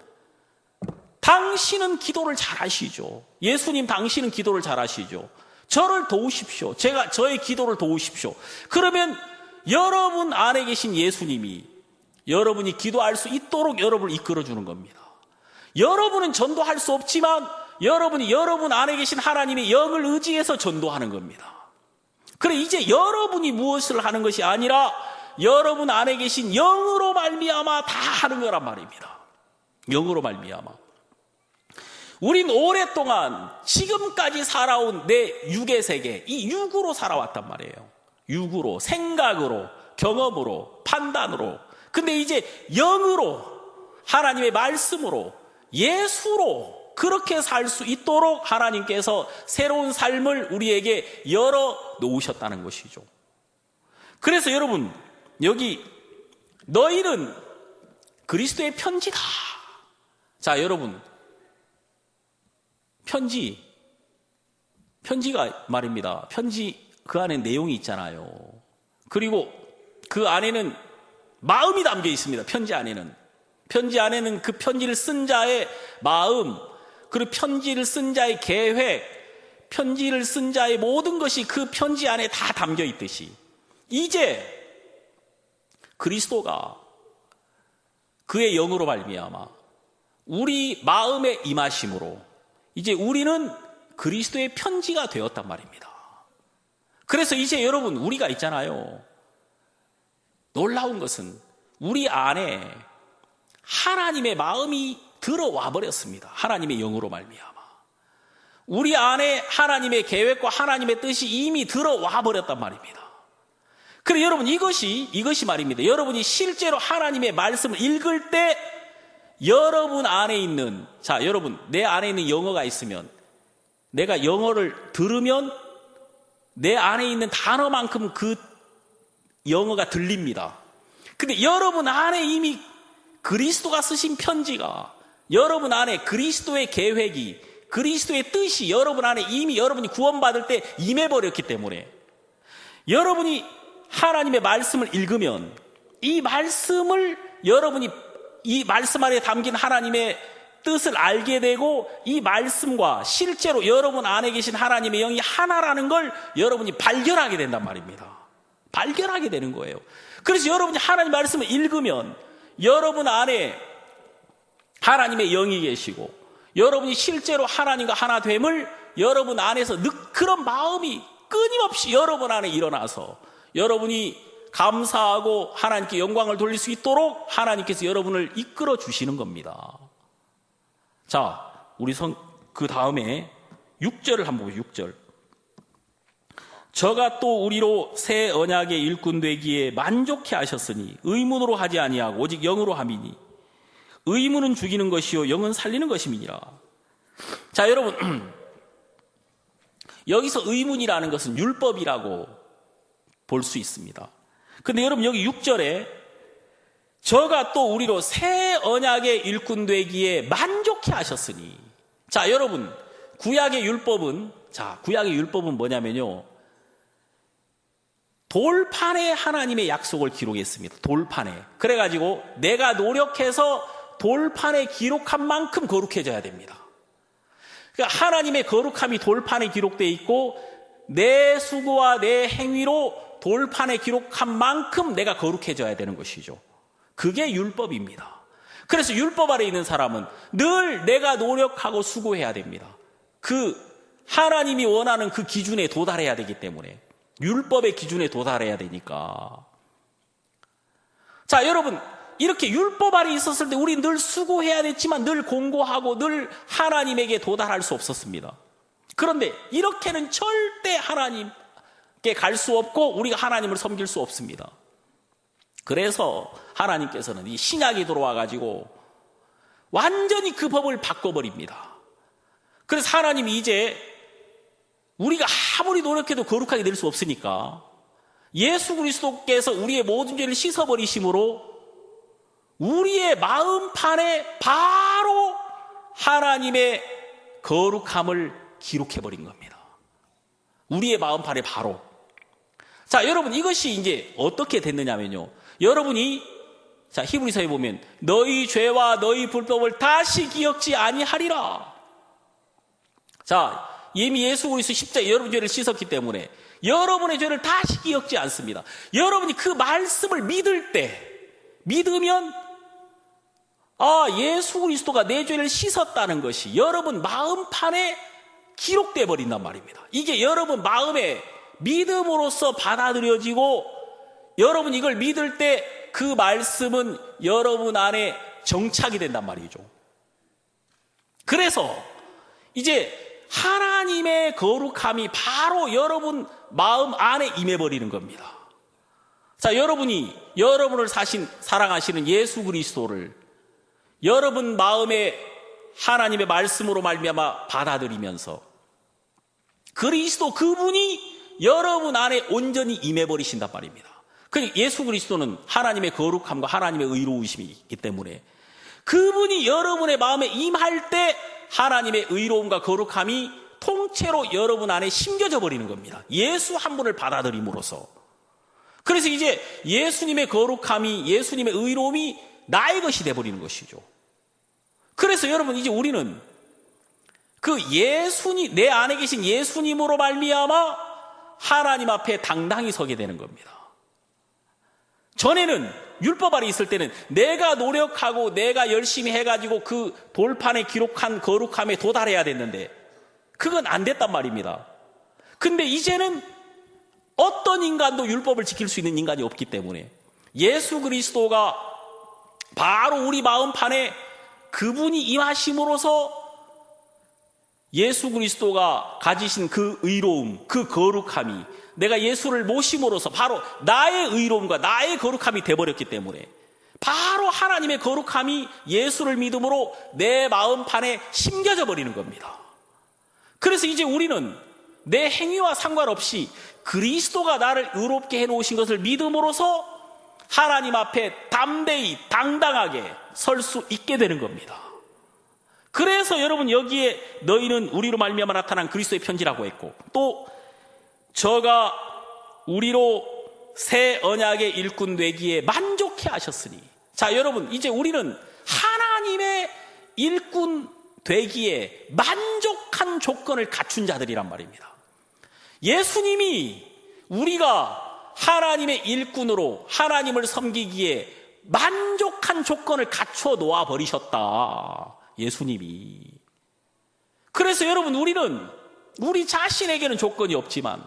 당신은 기도를 잘하시죠. 예수님, 당신은 기도를 잘하시죠. 저를 도우십시오. 제가 저의 기도를 도우십시오. 그러면 여러분 안에 계신 예수님이 여러분이 기도할 수 있도록 여러분을 이끌어주는 겁니다. 여러분은 전도할 수 없지만 여러분이 여러분 안에 계신 하나님의 영을 의지해서 전도하는 겁니다. 그래, 이제 여러분이 무엇을 하는 것이 아니라 여러분 안에 계신 영으로 말미암아 다 하는 거란 말입니다. 영으로 말미암아. 우린 오랫동안 지금까지 살아온 내 육의 세계, 이 육으로 살아왔단 말이에요. 육으로, 생각으로, 경험으로, 판단으로. 근데 이제 영으로, 하나님의 말씀으로, 예수로 그렇게 살 수 있도록 하나님께서 새로운 삶을 우리에게 열어 놓으셨다는 것이죠. 그래서 여러분, 여기 너희는 그리스도의 편지다. 자, 여러분, 편지, 편지가 말입니다. 편지, 그 안에 내용이 있잖아요. 그리고 그 안에는 마음이 담겨 있습니다. 편지 안에는. 편지 안에는 그 편지를 쓴 자의 마음, 그리고 편지를 쓴 자의 계획, 편지를 쓴 자의 모든 것이 그 편지 안에 다 담겨 있듯이, 이제 그리스도가 그의 영으로 말미암아 우리 마음에 임하심으로 이제 우리는 그리스도의 편지가 되었단 말입니다. 그래서 이제 여러분, 우리가 있잖아요. 놀라운 것은 우리 안에 하나님의 마음이 들어와 버렸습니다. 하나님의 영으로 말미암아 우리 안에 하나님의 계획과 하나님의 뜻이 이미 들어와 버렸단 말입니다. 그래, 여러분, 이것이 이것이 말입니다. 여러분이 실제로 하나님의 말씀을 읽을 때 여러분 안에 있는, 자, 여러분, 내 안에 있는 영어가 있으면 내가 영어를 들으면 내 안에 있는 단어만큼 그 영어가 들립니다. 근데 여러분 안에 이미 그리스도가 쓰신 편지가, 여러분 안에 그리스도의 계획이, 그리스도의 뜻이 여러분 안에 이미 여러분이 구원받을 때 임해버렸기 때문에 여러분이 하나님의 말씀을 읽으면 이 말씀을 여러분이 이 말씀 안에 담긴 하나님의 뜻을 알게 되고, 이 말씀과 실제로 여러분 안에 계신 하나님의 영이 하나라는 걸 여러분이 발견하게 된단 말입니다. 발견하게 되는 거예요. 그래서 여러분이 하나님 말씀을 읽으면 여러분 안에 하나님의 영이 계시고, 여러분이 실제로 하나님과 하나 됨을 여러분 안에서 그런 마음이 끊임없이 여러분 안에 일어나서 여러분이 감사하고 하나님께 영광을 돌릴 수 있도록 하나님께서 여러분을 이끌어 주시는 겁니다. 자, 우리 성, 그 다음에 육 절을 한번 보죠. 육 절. 저가 또 우리로 새 언약의 일꾼 되기에 만족해 하셨으니 의문으로 하지 아니하고 오직 영으로 함이니 의문은 죽이는 것이요 영은 살리는 것임이니라. 자, 여러분, 여기서 의문이라는 것은 율법이라고 볼 수 있습니다. 근데 여러분 여기 육 절에 저가 또 우리로 새 언약의 일꾼 되기에 만족해 하셨으니. 자, 여러분, 구약의 율법은, 자, 구약의 율법은 뭐냐면요. 돌판에 하나님의 약속을 기록했습니다. 돌판에. 그래가지고 내가 노력해서 돌판에 기록한 만큼 거룩해져야 됩니다. 그러니까 하나님의 거룩함이 돌판에 기록되어 있고 내 수고와 내 행위로 돌판에 기록한 만큼 내가 거룩해져야 되는 것이죠. 그게 율법입니다. 그래서 율법 아래 있는 사람은 늘 내가 노력하고 수고해야 됩니다. 그 하나님이 원하는 그 기준에 도달해야 되기 때문에 율법의 기준에 도달해야 되니까. 자, 여러분, 이렇게 율법 아래 있었을 때 우리 늘 수고해야 됐지만 늘 공고하고 늘 하나님에게 도달할 수 없었습니다. 그런데 이렇게는 절대 하나님께 갈 수 없고 우리가 하나님을 섬길 수 없습니다. 그래서 하나님께서는 이 신약이 들어와가지고 완전히 그 법을 바꿔버립니다. 그래서 하나님이 이제 우리가 아무리 노력해도 거룩하게 될 수 없으니까 예수 그리스도께서 우리의 모든 죄를 씻어버리심으로 우리의 마음판에 바로 하나님의 거룩함을 기록해버린 겁니다. 우리의 마음판에 바로. 자, 여러분, 이것이 이제 어떻게 됐느냐면요. 여러분이, 자, 히브리서에 보면 너희 죄와 너희 불법을 다시 기억지 아니하리라. 자, 이미 예수 그리스도 십자가에 여러분 죄를 씻었기 때문에 여러분의 죄를 다시 기억지 않습니다. 여러분이 그 말씀을 믿을 때, 믿으면 아, 예수 그리스도가 내 죄를 씻었다는 것이 여러분 마음판에 기록돼 버린단 말입니다. 이게 여러분 마음에 믿음으로써 받아들여지고 여러분 이걸 믿을 때 그 말씀은 여러분 안에 정착이 된단 말이죠. 그래서 이제 하나님의 거룩함이 바로 여러분 마음 안에 임해버리는 겁니다. 자, 여러분이 여러분을 사신, 사랑하시는 예수 그리스도를 여러분 마음에 하나님의 말씀으로 말미암아 받아들이면서 그리스도 그분이 여러분 안에 온전히 임해버리신단 말입니다. 그러니까 예수 그리스도는 하나님의 거룩함과 하나님의 의로우심이 있기 때문에 그분이 여러분의 마음에 임할 때 하나님의 의로움과 거룩함이 통째로 여러분 안에 심겨져 버리는 겁니다. 예수 한 분을 받아들임으로써. 그래서 이제 예수님의 거룩함이, 예수님의 의로움이 나의 것이 돼버리는 것이죠. 그래서 여러분 이제 우리는 그 예수님, 내 안에 계신 예수님으로 말미암아 하나님 앞에 당당히 서게 되는 겁니다. 전에는 율법 아래 있을 때는 내가 노력하고 내가 열심히 해가지고 그 돌판에 기록한 거룩함에 도달해야 됐는데 그건 안 됐단 말입니다. 근데 이제는 어떤 인간도 율법을 지킬 수 있는 인간이 없기 때문에 예수 그리스도가 바로 우리 마음판에 그분이 임하심으로써 예수 그리스도가 가지신 그 의로움, 그 거룩함이 내가 예수를 모심으로써 바로 나의 의로움과 나의 거룩함이 돼버렸기 때문에 바로 하나님의 거룩함이 예수를 믿음으로 내 마음판에 심겨져 버리는 겁니다. 그래서 이제 우리는 내 행위와 상관없이 그리스도가 나를 의롭게 해놓으신 것을 믿음으로써 하나님 앞에 담대히 당당하게 설 수 있게 되는 겁니다. 그래서 여러분 여기에 너희는 우리로 말미암아 나타난 그리스도의 편지라고 했고 또 저가 우리로 새 언약의 일꾼 되기에 만족해 하셨으니. 자, 여러분 이제 우리는 하나님의 일꾼 되기에 만족한 조건을 갖춘 자들이란 말입니다. 예수님이 우리가 하나님의 일꾼으로 하나님을 섬기기에 만족한 조건을 갖춰 놓아 버리셨다. 예수님이. 그래서 여러분 우리는 우리 자신에게는 조건이 없지만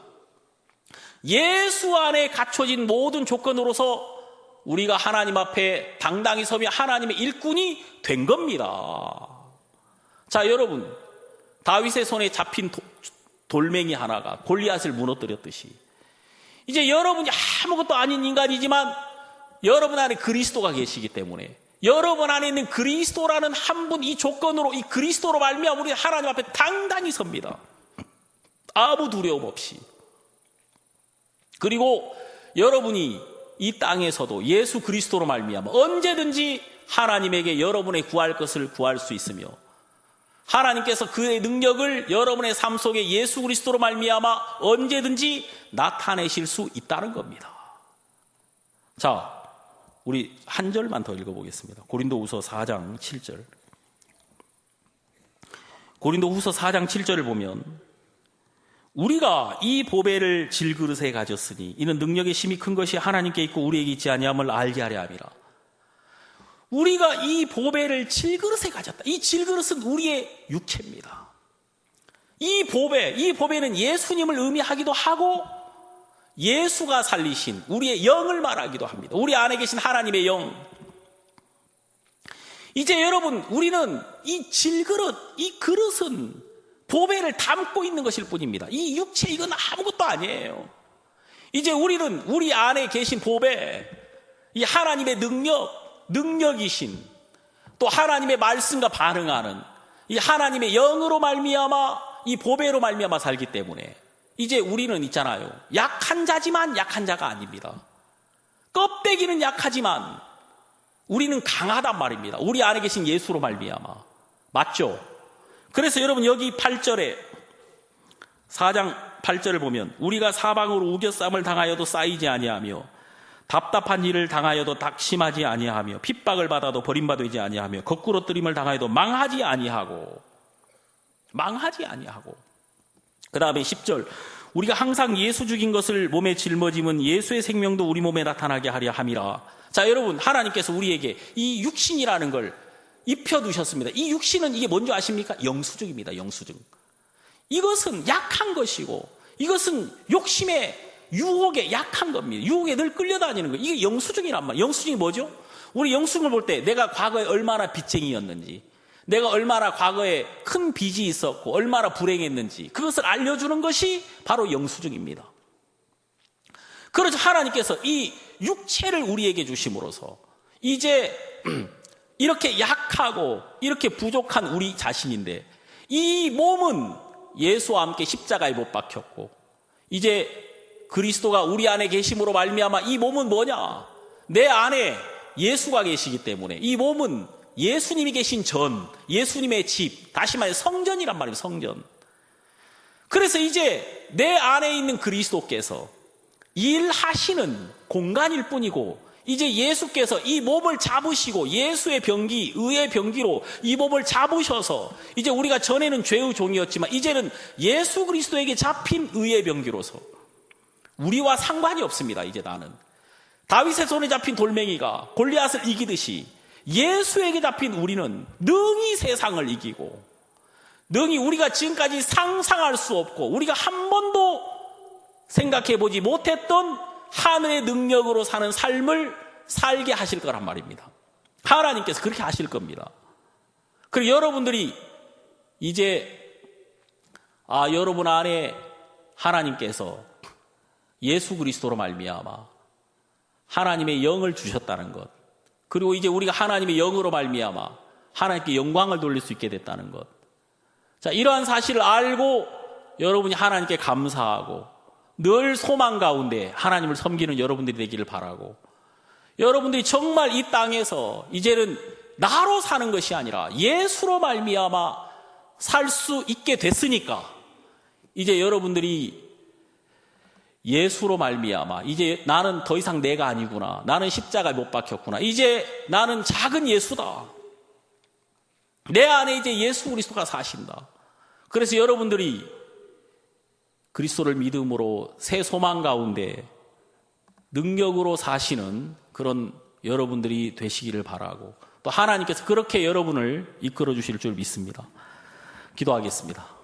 예수 안에 갖춰진 모든 조건으로서 우리가 하나님 앞에 당당히 서며 하나님의 일꾼이 된 겁니다. 자, 여러분 다윗의 손에 잡힌 도, 돌멩이 하나가 골리앗을 무너뜨렸듯이 이제 여러분이 아무것도 아닌 인간이지만 여러분 안에 그리스도가 계시기 때문에 여러분 안에 있는 그리스도라는 한 분 이 조건으로 이 그리스도로 말미암아 우리 하나님 앞에 당당히 섭니다. 아무 두려움 없이. 그리고 여러분이 이 땅에서도 예수 그리스도로 말미암아 언제든지 하나님에게 여러분의 구할 것을 구할 수 있으며 하나님께서 그의 능력을 여러분의 삶 속에 예수 그리스도로 말미암아 언제든지 나타내실 수 있다는 겁니다. 자, 우리 한 절만 더 읽어보겠습니다. 고린도후서 사 장 칠 절. 고린도후서 사 장 칠 절을 보면 우리가 이 보배를 질그릇에 가졌으니 이는 능력의 힘이 큰 것이 하나님께 있고 우리에게 있지 아니함을 알게 하려 함이라. 우리가 이 보배를 질그릇에 가졌다. 이 질그릇은 우리의 육체입니다. 이 보배, 이 보배는 예수님을 의미하기도 하고 예수가 살리신 우리의 영을 말하기도 합니다. 우리 안에 계신 하나님의 영. 이제 여러분, 우리는 이 질그릇, 이 그릇은 보배를 담고 있는 것일 뿐입니다. 이 육체 이건 아무것도 아니에요. 이제 우리는 우리 안에 계신 보배, 이 하나님의 능력, 능력이신 또 하나님의 말씀과 반응하는 이 하나님의 영으로 말미암아 이 보배로 말미암아 살기 때문에 이제 우리는 있잖아요. 약한 자지만 약한 자가 아닙니다. 껍데기는 약하지만 우리는 강하단 말입니다. 우리 안에 계신 예수로 말미암아. 맞죠? 그래서 여러분 여기 팔 절에 사 장 팔 절을 보면 우리가 사방으로 우겨쌈을 당하여도 쌓이지 아니하며 답답한 일을 당하여도 낙심하지 아니하며 핍박을 받아도 버림받지 아니하며 거꾸로 뜨림을 당하여도 망하지 아니하고 망하지 아니하고 그 다음에 십 절 우리가 항상 예수 죽인 것을 몸에 짊어짐은 예수의 생명도 우리 몸에 나타나게 하려 함이라. 자, 여러분, 하나님께서 우리에게 이 육신이라는 걸 입혀두셨습니다. 이 육신은 이게 뭔지 아십니까? 영수증입니다. 영수증. 이것은 약한 것이고 이것은 욕심의 유혹에 약한 겁니다. 유혹에 늘 끌려다니는 거예요. 이게 영수증이란 말이에요. 영수증이 뭐죠? 우리 영수증을 볼 때 내가 과거에 얼마나 빚쟁이였는지, 내가 얼마나 과거에 큰 빚이 있었고 얼마나 불행했는지 그것을 알려주는 것이 바로 영수증입니다. 그래서 하나님께서 이 육체를 우리에게 주심으로써 이제 이렇게 약하고 이렇게 부족한 우리 자신인데 이 몸은 예수와 함께 십자가에 못 박혔고 이제 그리스도가 우리 안에 계심으로 말미암아 이 몸은 뭐냐? 내 안에 예수가 계시기 때문에 이 몸은 예수님이 계신 전, 예수님의 집, 다시 말해 성전이란 말이에요. 성전. 그래서 이제 내 안에 있는 그리스도께서 일하시는 공간일 뿐이고 이제 예수께서 이 몸을 잡으시고 예수의 병기, 의의 병기로 이 몸을 잡으셔서 이제 우리가 전에는 죄의 종이었지만 이제는 예수 그리스도에게 잡힌 의의 병기로서 우리와 상관이 없습니다. 이제 나는 다윗의 손에 잡힌 돌멩이가 골리앗을 이기듯이 예수에게 잡힌 우리는 능히 세상을 이기고 능히 우리가 지금까지 상상할 수 없고 우리가 한 번도 생각해보지 못했던 하늘의 능력으로 사는 삶을 살게 하실 거란 말입니다. 하나님께서 그렇게 하실 겁니다. 그리고 여러분들이 이제 아 여러분 안에 하나님께서 예수 그리스도로 말미암아 하나님의 영을 주셨다는 것, 그리고 이제 우리가 하나님의 영으로 말미암아 하나님께 영광을 돌릴 수 있게 됐다는 것. 자, 이러한 사실을 알고 여러분이 하나님께 감사하고 늘 소망 가운데 하나님을 섬기는 여러분들이 되기를 바라고 여러분들이 정말 이 땅에서 이제는 나로 사는 것이 아니라 예수로 말미암아 살 수 있게 됐으니까 이제 여러분들이 예수로 말미암아 이제 나는 더 이상 내가 아니구나. 나는 십자가에 못 박혔구나. 이제 나는 작은 예수다. 내 안에 이제 예수 그리스도가 사신다. 그래서 여러분들이 그리스도를 믿음으로 새 소망 가운데 능력으로 사시는 그런 여러분들이 되시기를 바라고 또 하나님께서 그렇게 여러분을 이끌어 주실 줄 믿습니다. 기도하겠습니다.